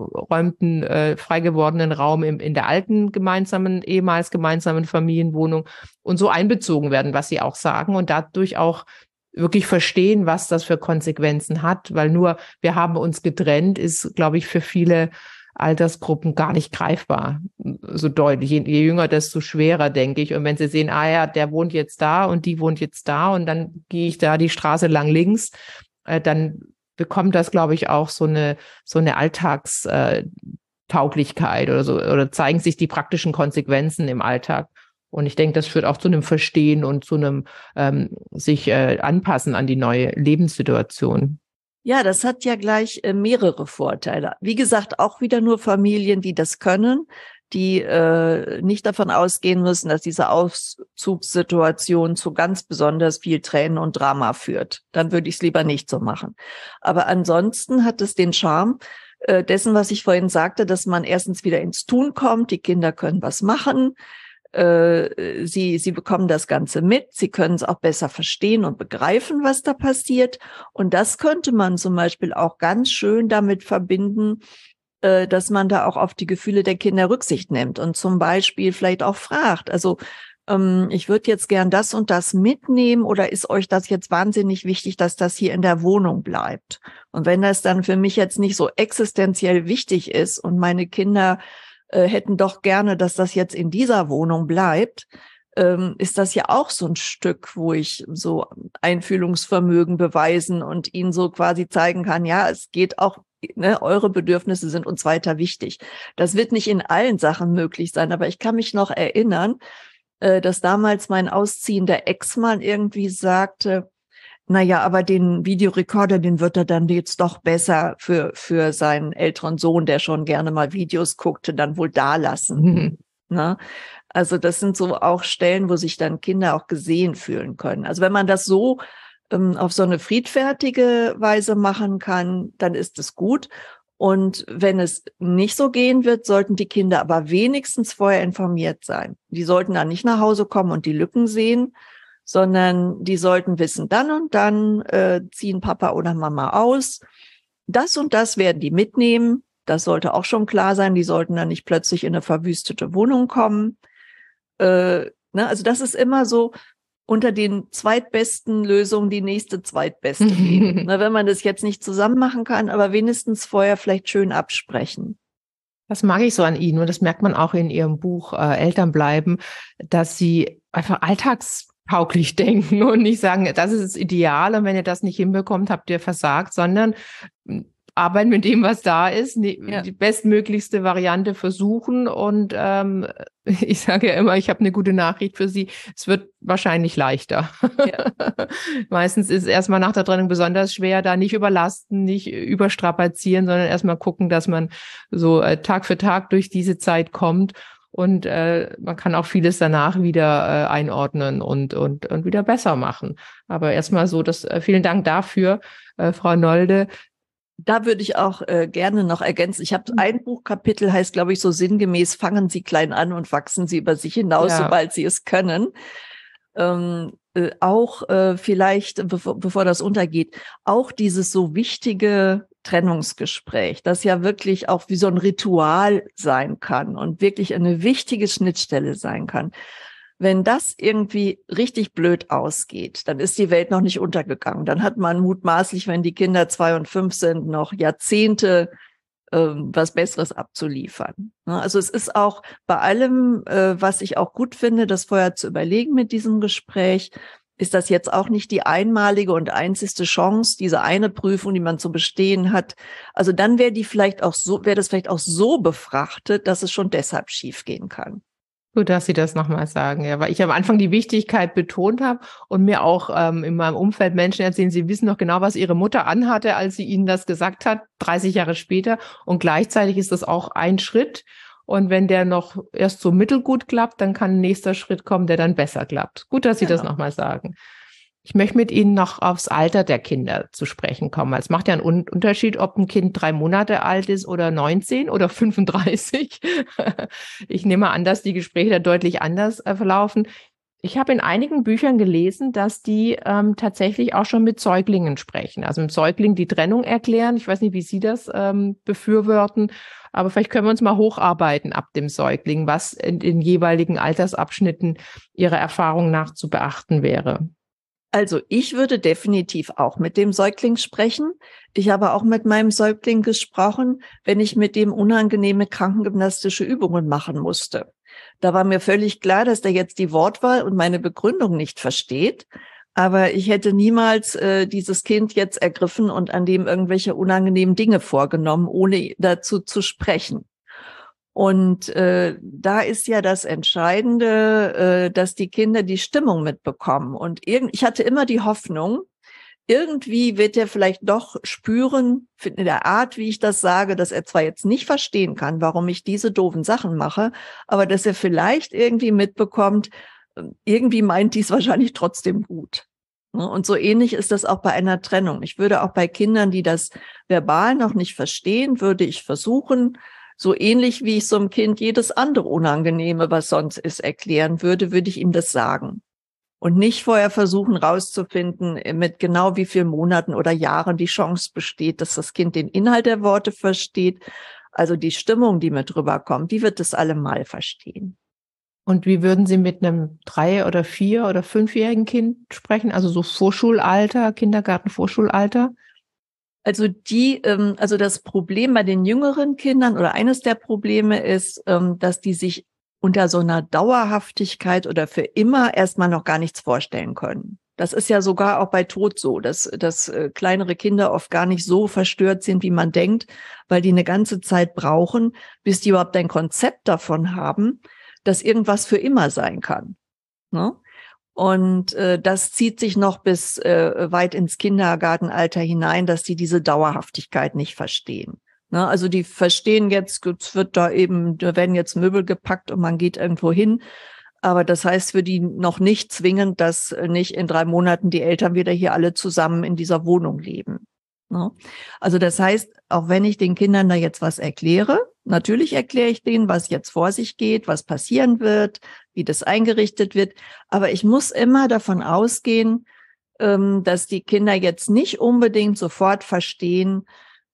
gewordenen Raum in der alten ehemals gemeinsamen Familienwohnung und so einbezogen werden, was sie auch sagen und dadurch auch wirklich verstehen, was das für Konsequenzen hat, weil nur wir haben uns getrennt, ist, glaube ich, für viele Altersgruppen gar nicht greifbar, so deutlich. Je jünger, desto schwerer, denke ich. Und wenn sie sehen, ah ja, der wohnt jetzt da und die wohnt jetzt da und dann gehe ich da die Straße lang links, dann bekommt das, glaube ich, auch so eine Alltagstauglichkeit oder so, oder zeigen sich die praktischen Konsequenzen im Alltag. Und ich denke, das führt auch zu einem Verstehen und zu einem sich anpassen an die neue Lebenssituation. Ja, das hat ja gleich mehrere Vorteile. Wie gesagt, auch wieder nur Familien, die das können, die nicht davon ausgehen müssen, dass diese Auszugssituation zu ganz besonders viel Tränen und Drama führt. Dann würde ich es lieber nicht so machen. Aber ansonsten hat es den Charme dessen, was ich vorhin sagte, dass man erstens wieder ins Tun kommt, die Kinder können was machen, sie bekommen das Ganze mit, sie können es auch besser verstehen und begreifen, was da passiert. Und das könnte man zum Beispiel auch ganz schön damit verbinden, dass man da auch auf die Gefühle der Kinder Rücksicht nimmt und zum Beispiel vielleicht auch fragt, also ich würde jetzt gern das und das mitnehmen oder ist euch das jetzt wahnsinnig wichtig, dass das hier in der Wohnung bleibt? Und wenn das dann für mich jetzt nicht so existenziell wichtig ist und meine Kinder hätten doch gerne, dass das jetzt in dieser Wohnung bleibt, ist das ja auch so ein Stück, wo ich so Einfühlungsvermögen beweisen und ihnen so quasi zeigen kann, ja, es geht auch, ne, eure Bedürfnisse sind uns weiter wichtig. Das wird nicht in allen Sachen möglich sein, aber ich kann mich noch erinnern, dass damals mein ausziehender Ex-Mann irgendwie sagte, naja, aber den Videorekorder, den wird er dann jetzt doch besser für seinen älteren Sohn, der schon gerne mal Videos guckte, dann wohl da lassen. Mhm. Ne? Also das sind so auch Stellen, wo sich dann Kinder auch gesehen fühlen können. Also wenn man das so auf so eine friedfertige Weise machen kann, dann ist es gut. Und wenn es nicht so gehen wird, sollten die Kinder aber wenigstens vorher informiert sein. Die sollten dann nicht nach Hause kommen und die Lücken sehen, sondern die sollten wissen, dann und dann ziehen Papa oder Mama aus. Das und das werden die mitnehmen. Das sollte auch schon klar sein. Die sollten dann nicht plötzlich in eine verwüstete Wohnung kommen. Also das ist immer so unter den zweitbesten Lösungen die nächste zweitbeste geben. Wenn man das jetzt nicht zusammen machen kann, aber wenigstens vorher vielleicht schön absprechen. Das mag ich so an Ihnen und das merkt man auch in Ihrem Buch Eltern bleiben, dass Sie einfach tauglich denken und nicht sagen, das ist das Ideal und wenn ihr das nicht hinbekommt, habt ihr versagt, sondern arbeiten mit dem, was da ist, die bestmöglichste Variante versuchen und ich sage ja immer, ich habe eine gute Nachricht für Sie, es wird wahrscheinlich leichter. Ja. Meistens ist es erstmal nach der Trennung besonders schwer, da nicht überlasten, nicht überstrapazieren, sondern erstmal gucken, dass man so Tag für Tag durch diese Zeit kommt. Und man kann auch vieles danach wieder einordnen und wieder besser machen. Aber erstmal so, vielen Dank dafür, Frau Nolde. Da würde ich auch gerne noch ergänzen. Ich habe ein Buchkapitel, heißt, glaube ich, so sinngemäß, fangen Sie klein an und wachsen Sie über sich hinaus, sobald Sie es können. Vielleicht, bevor das untergeht, auch dieses so wichtige Trennungsgespräch, das ja wirklich auch wie so ein Ritual sein kann und wirklich eine wichtige Schnittstelle sein kann. Wenn das irgendwie richtig blöd ausgeht, dann ist die Welt noch nicht untergegangen. Dann hat man mutmaßlich, wenn die Kinder 2 und 5 sind, noch Jahrzehnte was Besseres abzuliefern. Also es ist auch bei allem, was ich auch gut finde, das vorher zu überlegen mit diesem Gespräch, ist das jetzt auch nicht die einmalige und einzigste Chance, diese eine Prüfung, die man zu bestehen hat. Also dann wäre das vielleicht auch so befrachtet, dass es schon deshalb schiefgehen kann. Gut, dass Sie das nochmal sagen, ja, weil ich am Anfang die Wichtigkeit betont habe und mir auch in meinem Umfeld Menschen erzählen, sie wissen noch genau, was ihre Mutter anhatte, als sie ihnen das gesagt hat, 30 Jahre später. Und gleichzeitig ist das auch ein Schritt. Und wenn der noch erst so mittelgut klappt, dann kann ein nächster Schritt kommen, der dann besser klappt. Gut, dass Sie das nochmal sagen. Ich möchte mit Ihnen noch aufs Alter der Kinder zu sprechen kommen. Es macht ja einen Unterschied, ob ein Kind 3 Monate alt ist oder 19 oder 35. Ich nehme an, dass die Gespräche da deutlich anders verlaufen. Ich habe in einigen Büchern gelesen, dass die tatsächlich auch schon mit Säuglingen sprechen. Also mit Säuglingen die Trennung erklären. Ich weiß nicht, wie Sie das befürworten, aber vielleicht können wir uns mal hocharbeiten ab dem Säugling, was in den jeweiligen Altersabschnitten Ihrer Erfahrung nach zu beachten wäre. Also ich würde definitiv auch mit dem Säugling sprechen. Ich habe auch mit meinem Säugling gesprochen, wenn ich mit dem unangenehme krankengymnastische Übungen machen musste. Da war mir völlig klar, dass der jetzt die Wortwahl und meine Begründung nicht versteht. Aber ich hätte niemals dieses Kind jetzt ergriffen und an dem irgendwelche unangenehmen Dinge vorgenommen, ohne dazu zu sprechen. Und da ist ja das Entscheidende, dass die Kinder die Stimmung mitbekommen. Und ich hatte immer die Hoffnung, irgendwie wird er vielleicht doch spüren, in der Art, wie ich das sage, dass er zwar jetzt nicht verstehen kann, warum ich diese doofen Sachen mache, aber dass er vielleicht irgendwie mitbekommt, irgendwie meint dies wahrscheinlich trotzdem gut. Und so ähnlich ist das auch bei einer Trennung. Ich würde auch bei Kindern, die das verbal noch nicht verstehen, würde ich versuchen, so ähnlich wie ich so einem Kind jedes andere Unangenehme, was sonst ist, erklären würde, würde ich ihm das sagen. Und nicht vorher versuchen rauszufinden, mit genau wie vielen Monaten oder Jahren die Chance besteht, dass das Kind den Inhalt der Worte versteht. Also die Stimmung, die mit rüberkommt, die wird es allemal verstehen. Und wie würden Sie mit einem 3- oder 4- oder 5-jährigen Kind sprechen? Also so Vorschulalter, Kindergarten, Vorschulalter? Also das Problem bei den jüngeren Kindern oder eines der Probleme ist, dass die sich unter so einer Dauerhaftigkeit oder für immer erstmal noch gar nichts vorstellen können. Das ist ja sogar auch bei Tod so, dass kleinere Kinder oft gar nicht so verstört sind, wie man denkt, weil die eine ganze Zeit brauchen, bis die überhaupt ein Konzept davon haben, dass irgendwas für immer sein kann. Ne? Und das zieht sich noch bis weit ins Kindergartenalter hinein, dass die diese Dauerhaftigkeit nicht verstehen. Ne? Also die verstehen jetzt, da werden jetzt Möbel gepackt und man geht irgendwo hin. Aber das heißt für die noch nicht zwingend, dass nicht in 3 Monaten die Eltern wieder hier alle zusammen in dieser Wohnung leben. Ne? Also das heißt, auch wenn ich den Kindern da jetzt was erkläre, natürlich erkläre ich denen, was jetzt vor sich geht, was passieren wird, wie das eingerichtet wird. Aber ich muss immer davon ausgehen, dass die Kinder jetzt nicht unbedingt sofort verstehen,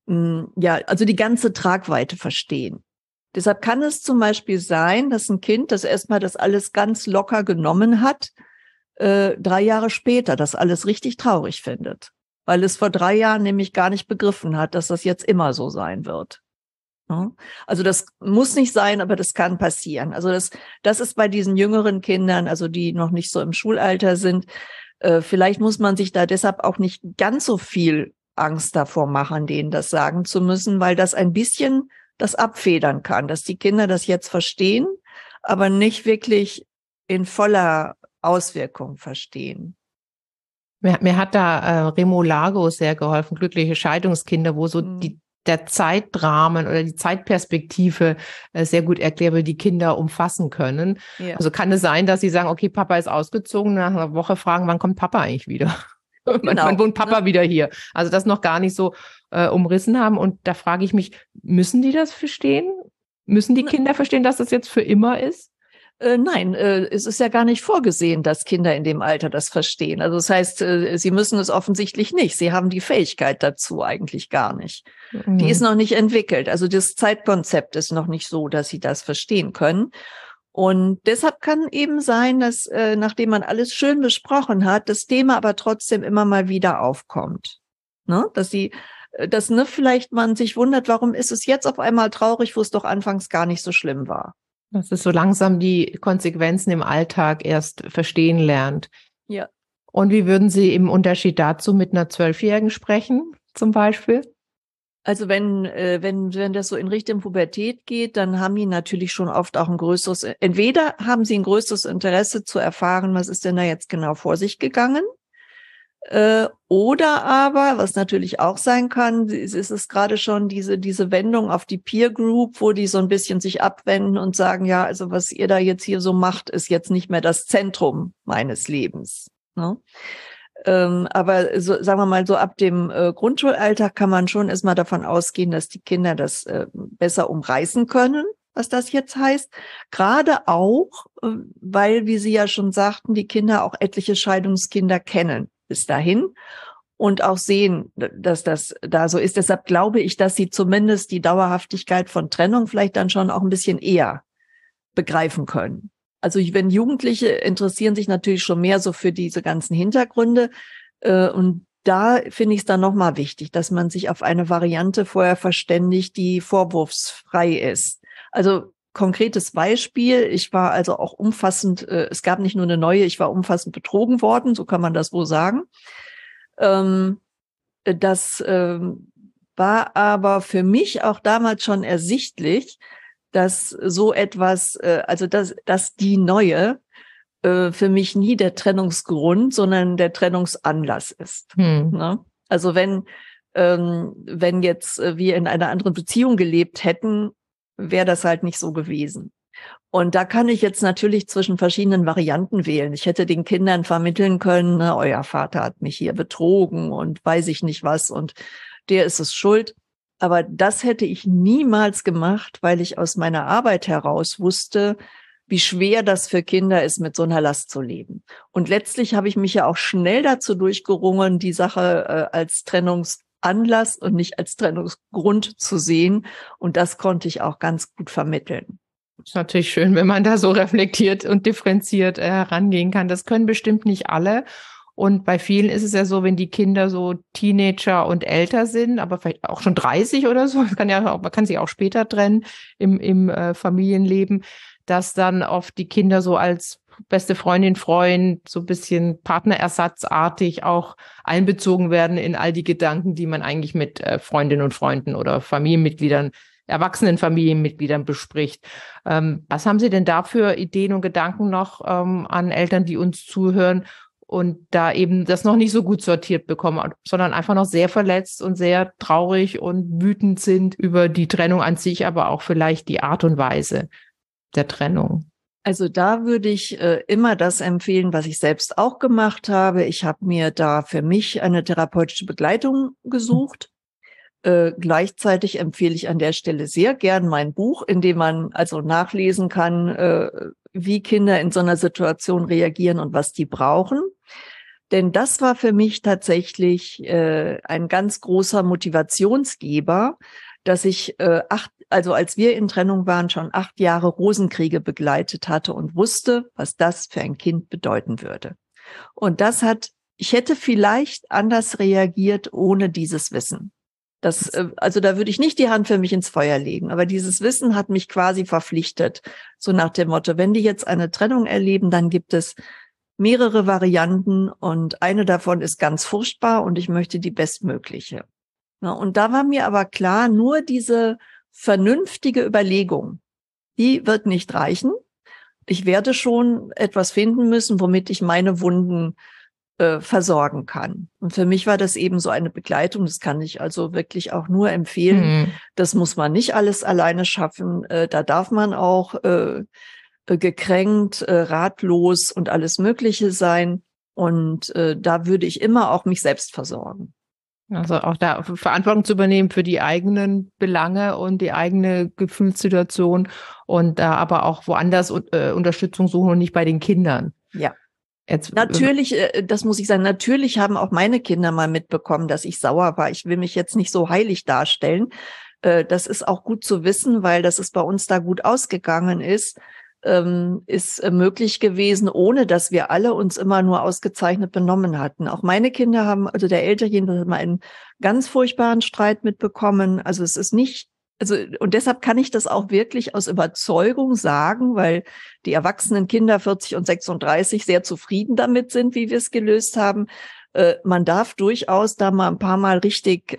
also die ganze Tragweite verstehen. Deshalb kann es zum Beispiel sein, dass ein Kind, das erstmal das alles ganz locker genommen hat, 3 Jahre später das alles richtig traurig findet. Weil es vor 3 Jahren nämlich gar nicht begriffen hat, dass das jetzt immer so sein wird. Ja. Also das muss nicht sein, aber das kann passieren. Also das ist bei diesen jüngeren Kindern, also die noch nicht so im Schulalter sind, vielleicht muss man sich da deshalb auch nicht ganz so viel Angst davor machen, denen das sagen zu müssen, weil das ein bisschen das abfedern kann, dass die Kinder das jetzt verstehen, aber nicht wirklich in voller Auswirkung verstehen. Mir hat da Remo Lago sehr geholfen, Glückliche Scheidungskinder, wo so der Zeitrahmen oder die Zeitperspektive sehr gut erklärt wird, die Kinder umfassen können. Ja. Also kann es sein, dass sie sagen, okay, Papa ist ausgezogen, nach einer Woche fragen, wann kommt Papa eigentlich wieder? Genau. Wann wohnt Papa wieder hier? Also das noch gar nicht so umrissen haben. Und da frage ich mich, müssen die das verstehen? Müssen die Kinder verstehen, dass das jetzt für immer ist? Nein, es ist ja gar nicht vorgesehen, dass Kinder in dem Alter das verstehen. Also das heißt, sie müssen es offensichtlich nicht. Sie haben die Fähigkeit dazu eigentlich gar nicht. Die ist noch nicht entwickelt. Also das Zeitkonzept ist noch nicht so, dass sie das verstehen können. Und deshalb kann eben sein, dass nachdem man alles schön besprochen hat, das Thema aber trotzdem immer mal wieder aufkommt. Ne? Dass vielleicht man sich wundert, warum ist es jetzt auf einmal traurig, wo es doch anfangs gar nicht so schlimm war. Dass es so langsam die Konsequenzen im Alltag erst verstehen lernt. Ja. Und wie würden Sie im Unterschied dazu mit einer 12-Jährigen sprechen, zum Beispiel? Also wenn das so in Richtung Pubertät geht, dann haben die natürlich schon oft auch entweder haben sie ein größeres Interesse zu erfahren, was ist denn da jetzt genau vor sich gegangen, oder aber, was natürlich auch sein kann, ist es gerade schon diese Wendung auf die Peer Group, wo die so ein bisschen sich abwenden und sagen, ja, also was ihr da jetzt hier so macht, ist jetzt nicht mehr das Zentrum meines Lebens. Ne? Aber so, sagen wir mal, so ab dem Grundschulalter kann man schon erstmal davon ausgehen, dass die Kinder das besser umreißen können, was das jetzt heißt. Gerade auch, weil, wie Sie ja schon sagten, die Kinder auch etliche Scheidungskinder kennen bis dahin und auch sehen, dass das da so ist. Deshalb glaube ich, dass sie zumindest die Dauerhaftigkeit von Trennung vielleicht dann schon auch ein bisschen eher begreifen können. Also wenn Jugendliche interessieren sich natürlich schon mehr so für diese ganzen Hintergründe. Und da finde ich es dann nochmal wichtig, dass man sich auf eine Variante vorher verständigt, die vorwurfsfrei ist. Also konkretes Beispiel, ich war also auch umfassend, es gab nicht nur eine neue, ich war umfassend betrogen worden, so kann man das wohl sagen. Das war aber für mich auch damals schon ersichtlich, dass so etwas, also dass die neue für mich nie der Trennungsgrund, sondern der Trennungsanlass ist. Ne? Also wenn jetzt wir in einer anderen Beziehung gelebt hätten, wäre das halt nicht so gewesen. Und da kann ich jetzt natürlich zwischen verschiedenen Varianten wählen. Ich hätte den Kindern vermitteln können, ne, euer Vater hat mich hier betrogen und weiß ich nicht was und der ist es schuld. Aber das hätte ich niemals gemacht, weil ich aus meiner Arbeit heraus wusste, wie schwer das für Kinder ist, mit so einer Last zu leben. Und letztlich habe ich mich ja auch schnell dazu durchgerungen, die Sache als Trennungsanlass und nicht als Trennungsgrund zu sehen. Und das konnte ich auch ganz gut vermitteln. Ist natürlich schön, wenn man da so reflektiert und differenziert herangehen kann. Das können bestimmt nicht alle. Und bei vielen ist es ja so, wenn die Kinder so Teenager und älter sind, aber vielleicht auch schon 30 oder so, man kann sich auch später trennen im Familienleben, dass dann oft die Kinder so als beste Freundin, Freund, so ein bisschen partnerersatzartig auch einbezogen werden in all die Gedanken, die man eigentlich mit Freundinnen und Freunden oder Familienmitgliedern, erwachsenen Familienmitgliedern bespricht. Was haben Sie denn da für Ideen und Gedanken noch an Eltern, die uns zuhören und da eben das noch nicht so gut sortiert bekommen, sondern einfach noch sehr verletzt und sehr traurig und wütend sind über die Trennung an sich, aber auch vielleicht die Art und Weise der Trennung? Also da würde ich immer das empfehlen, was ich selbst auch gemacht habe. Ich habe mir da für mich eine therapeutische Begleitung gesucht. Gleichzeitig empfehle ich an der Stelle sehr gern mein Buch, in dem man also nachlesen kann, wie Kinder in so einer Situation reagieren und was die brauchen. Denn das war für mich tatsächlich ein ganz großer Motivationsgeber, dass ich als wir in Trennung waren, schon 8 Jahre Rosenkriege begleitet hatte und wusste, was das für ein Kind bedeuten würde. Und ich hätte vielleicht anders reagiert ohne dieses Wissen. Also da würde ich nicht die Hand für mich ins Feuer legen. Aber dieses Wissen hat mich quasi verpflichtet. So nach dem Motto, wenn die jetzt eine Trennung erleben, dann gibt es mehrere Varianten und eine davon ist ganz furchtbar und ich möchte die bestmögliche. Ja, und da war mir aber klar, nur diese vernünftige Überlegung, die wird nicht reichen. Ich werde schon etwas finden müssen, womit ich meine Wunden versorgen kann. Und für mich war das eben so eine Begleitung. Das kann ich also wirklich auch nur empfehlen. Das muss man nicht alles alleine schaffen. Da darf man auch gekränkt, ratlos und alles Mögliche sein. Und da würde ich immer auch mich selbst versorgen. Also auch da Verantwortung zu übernehmen für die eigenen Belange und die eigene Gefühlssituation und da aber auch woanders Unterstützung suchen und nicht bei den Kindern. Ja. Jetzt, natürlich, das muss ich sagen, natürlich haben auch meine Kinder mal mitbekommen, dass ich sauer war. Ich will mich jetzt nicht so heilig darstellen. Das ist auch gut zu wissen, weil das ist bei uns da gut ausgegangen ist möglich gewesen, ohne dass wir alle uns immer nur ausgezeichnet benommen hatten. Auch meine Kinder haben, also der Ältere jedenfalls, hat mal einen ganz furchtbaren Streit mitbekommen. Also es ist nicht, und deshalb kann ich das auch wirklich aus Überzeugung sagen, weil die erwachsenen Kinder 40 und 36 sehr zufrieden damit sind, wie wir es gelöst haben. Man darf durchaus da mal ein paar Mal richtig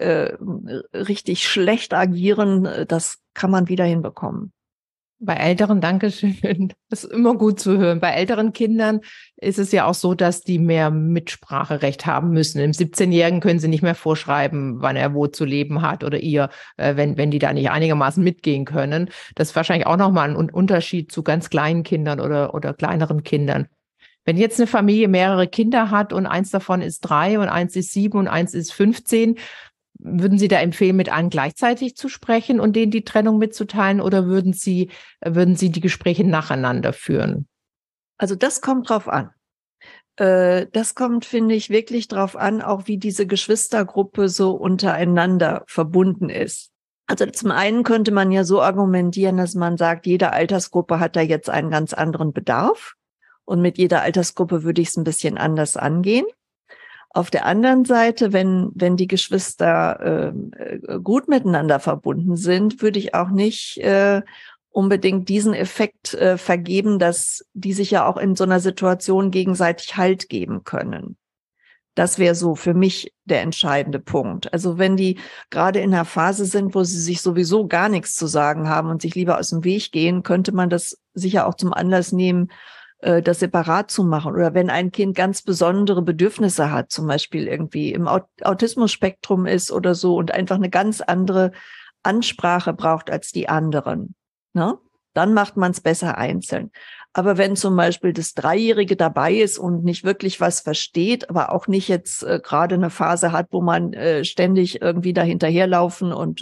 schlecht agieren. Das kann man wieder hinbekommen. Bei älteren, Dankeschön, das ist immer gut zu hören. Bei älteren Kindern ist es ja auch so, dass die mehr Mitspracherecht haben müssen. Im 17-Jährigen können sie nicht mehr vorschreiben, wann er wo zu leben hat oder ihr, wenn die da nicht einigermaßen mitgehen können. Das ist wahrscheinlich auch nochmal ein Unterschied zu ganz kleinen Kindern oder kleineren Kindern. Wenn jetzt eine Familie mehrere Kinder hat und eins davon ist 3 und eins ist 7 und eins ist 15, würden Sie da empfehlen, mit allen gleichzeitig zu sprechen und denen die Trennung mitzuteilen oder würden Sie die Gespräche nacheinander führen? Also das kommt drauf an. Das kommt, finde ich, wirklich drauf an, auch wie diese Geschwistergruppe so untereinander verbunden ist. Also zum einen könnte man ja so argumentieren, dass man sagt, jede Altersgruppe hat da jetzt einen ganz anderen Bedarf und mit jeder Altersgruppe würde ich es ein bisschen anders angehen. Auf der anderen Seite, wenn die Geschwister gut miteinander verbunden sind, würde ich auch nicht unbedingt diesen Effekt vergeben, dass die sich ja auch in so einer Situation gegenseitig Halt geben können. Das wäre so für mich der entscheidende Punkt. Also wenn die gerade in einer Phase sind, wo sie sich sowieso gar nichts zu sagen haben und sich lieber aus dem Weg gehen, könnte man das sicher auch zum Anlass nehmen, das separat zu machen. Oder wenn ein Kind ganz besondere Bedürfnisse hat, zum Beispiel irgendwie im Autismus-Spektrum ist oder so und einfach eine ganz andere Ansprache braucht als die anderen, ne? Dann macht man es besser einzeln. Aber wenn zum Beispiel das Dreijährige dabei ist und nicht wirklich was versteht, aber auch nicht jetzt gerade eine Phase hat, wo man ständig irgendwie da hinterherlaufen und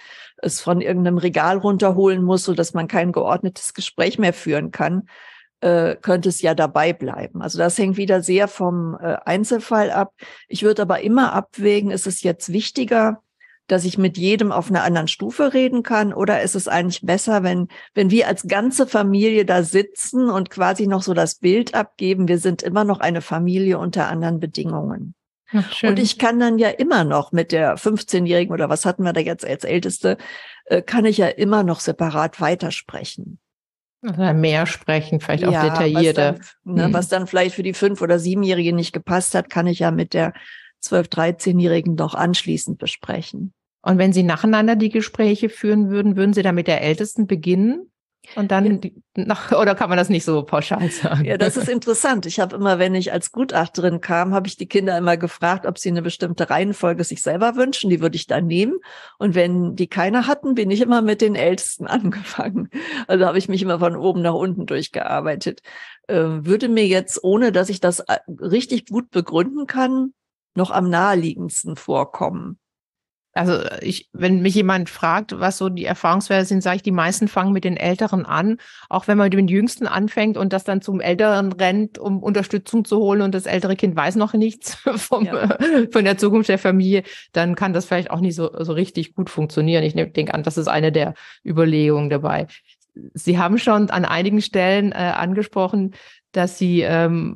es von irgendeinem Regal runterholen muss, sodass man kein geordnetes Gespräch mehr führen kann, könnte es ja dabei bleiben. Also das hängt wieder sehr vom Einzelfall ab. Ich würde aber immer abwägen, ist es jetzt wichtiger, dass ich mit jedem auf einer anderen Stufe reden kann, oder ist es eigentlich besser, wenn wir als ganze Familie da sitzen und quasi noch so das Bild abgeben, wir sind immer noch eine Familie unter anderen Bedingungen. Ach, schön. Und ich kann dann ja immer noch mit der 15-Jährigen oder was hatten wir da jetzt als Älteste, kann ich ja immer noch separat weitersprechen. Also mehr sprechen, vielleicht auch detaillierter. Was dann vielleicht für die 5- oder 7-Jährige nicht gepasst hat, kann ich ja mit der 12-, 13-Jährigen doch anschließend besprechen. Und wenn Sie nacheinander die Gespräche führen würden Sie dann mit der Ältesten beginnen? Und dann, oder kann man das nicht so pauschal sagen? Ja, das ist interessant. Ich habe immer, wenn ich als Gutachterin kam, habe ich die Kinder immer gefragt, ob sie eine bestimmte Reihenfolge sich selber wünschen. Die würde ich dann nehmen. Und wenn die keine hatten, bin ich immer mit den Ältesten angefangen. Also habe ich mich immer von oben nach unten durchgearbeitet. Würde mir jetzt, ohne dass ich das richtig gut begründen kann, noch am naheliegendsten vorkommen. Also wenn mich jemand fragt, was so die Erfahrungswerte sind, sage ich, die meisten fangen mit den Älteren an. Auch wenn man mit den Jüngsten anfängt und das dann zum Älteren rennt, um Unterstützung zu holen und das ältere Kind weiß noch nichts von der Zukunft der Familie, dann kann das vielleicht auch nicht so richtig gut funktionieren. Ich denke an, das ist eine der Überlegungen dabei. Sie haben schon an einigen Stellen angesprochen, dass Sie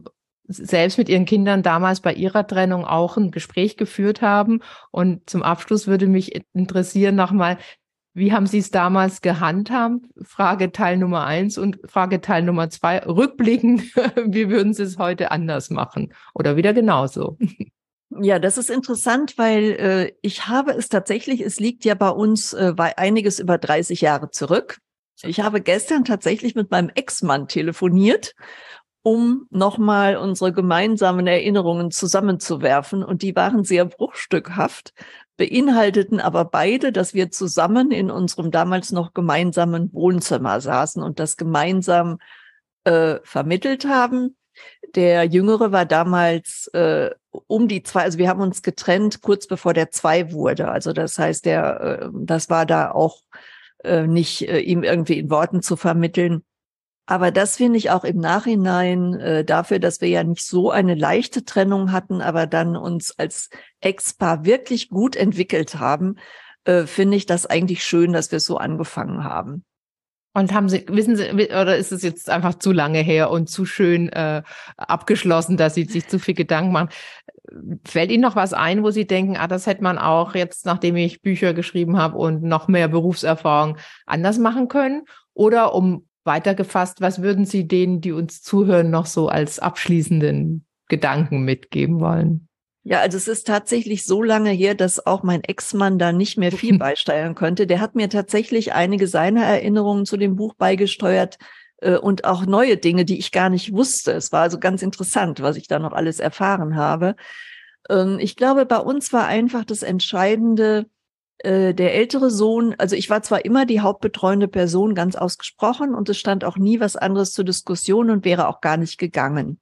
selbst mit Ihren Kindern damals bei Ihrer Trennung auch ein Gespräch geführt haben. Und zum Abschluss würde mich interessieren nochmal, wie haben Sie es damals gehandhabt? Frageteil Nummer 1 und Frageteil Nummer 2. Rückblickend, wie würden Sie es heute anders machen? Oder wieder genauso? Ja, das ist interessant, weil ich habe es tatsächlich, es liegt ja bei uns einiges über 30 Jahre zurück. Ich habe gestern tatsächlich mit meinem Ex-Mann telefoniert, um nochmal unsere gemeinsamen Erinnerungen zusammenzuwerfen. Und die waren sehr bruchstückhaft, beinhalteten aber beide, dass wir zusammen in unserem damals noch gemeinsamen Wohnzimmer saßen und das gemeinsam vermittelt haben. Der Jüngere war damals um die 2, also wir haben uns getrennt kurz bevor der 2 wurde. Also das heißt, das war da auch nicht ihm irgendwie in Worten zu vermitteln. Aber das finde ich auch im Nachhinein dafür, dass wir ja nicht so eine leichte Trennung hatten, aber dann uns als Ex-Paar wirklich gut entwickelt haben, finde ich das eigentlich schön, dass wir es so angefangen haben. Und wissen Sie, oder ist es jetzt einfach zu lange her und zu schön abgeschlossen, dass Sie sich zu viel Gedanken machen? Fällt Ihnen noch was ein, wo Sie denken, das hätte man auch jetzt, nachdem ich Bücher geschrieben habe und noch mehr Berufserfahrung, anders machen können? Oder weitergefasst, was würden Sie denen, die uns zuhören, noch so als abschließenden Gedanken mitgeben wollen? Ja, also es ist tatsächlich so lange her, dass auch mein Ex-Mann da nicht mehr viel beisteuern konnte. Der hat mir tatsächlich einige seiner Erinnerungen zu dem Buch beigesteuert und auch neue Dinge, die ich gar nicht wusste. Es war also ganz interessant, was ich da noch alles erfahren habe. Ich glaube, bei uns war einfach das Entscheidende, der ältere Sohn, also ich war zwar immer die hauptbetreuende Person, ganz ausgesprochen, und es stand auch nie was anderes zur Diskussion und wäre auch gar nicht gegangen.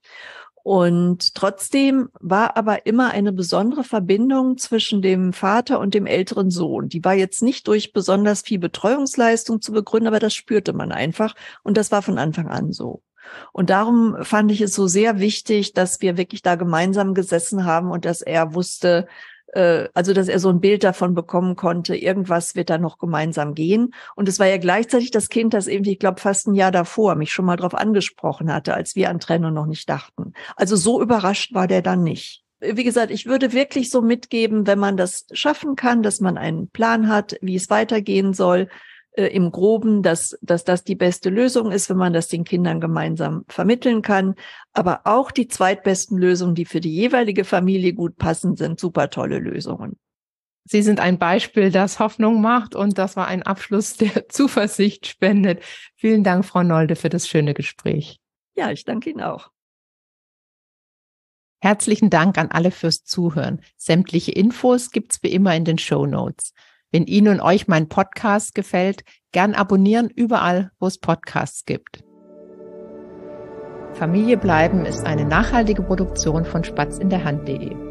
Und trotzdem war aber immer eine besondere Verbindung zwischen dem Vater und dem älteren Sohn. Die war jetzt nicht durch besonders viel Betreuungsleistung zu begründen, aber das spürte man einfach. Und das war von Anfang an so. Und darum fand ich es so sehr wichtig, dass wir wirklich da gemeinsam gesessen haben und dass er wusste, also dass er so ein Bild davon bekommen konnte, irgendwas wird da noch gemeinsam gehen. Und es war ja gleichzeitig das Kind, das irgendwie, ich glaube, fast ein Jahr davor mich schon mal drauf angesprochen hatte, als wir an Trennung noch nicht dachten. Also so überrascht war der dann nicht. Wie gesagt, ich würde wirklich so mitgeben, wenn man das schaffen kann, dass man einen Plan hat, wie es weitergehen soll, im Groben, dass das die beste Lösung ist, wenn man das den Kindern gemeinsam vermitteln kann. Aber auch die zweitbesten Lösungen, die für die jeweilige Familie gut passen, sind super tolle Lösungen. Sie sind ein Beispiel, das Hoffnung macht, und das war ein Abschluss, der Zuversicht spendet. Vielen Dank, Frau Nolde, für das schöne Gespräch. Ja, ich danke Ihnen auch. Herzlichen Dank an alle fürs Zuhören. Sämtliche Infos gibt's wie immer in den Shownotes. Wenn Ihnen und euch mein Podcast gefällt, gern abonnieren überall, wo es Podcasts gibt. Familie bleiben ist eine nachhaltige Produktion von spatzindderhand.de.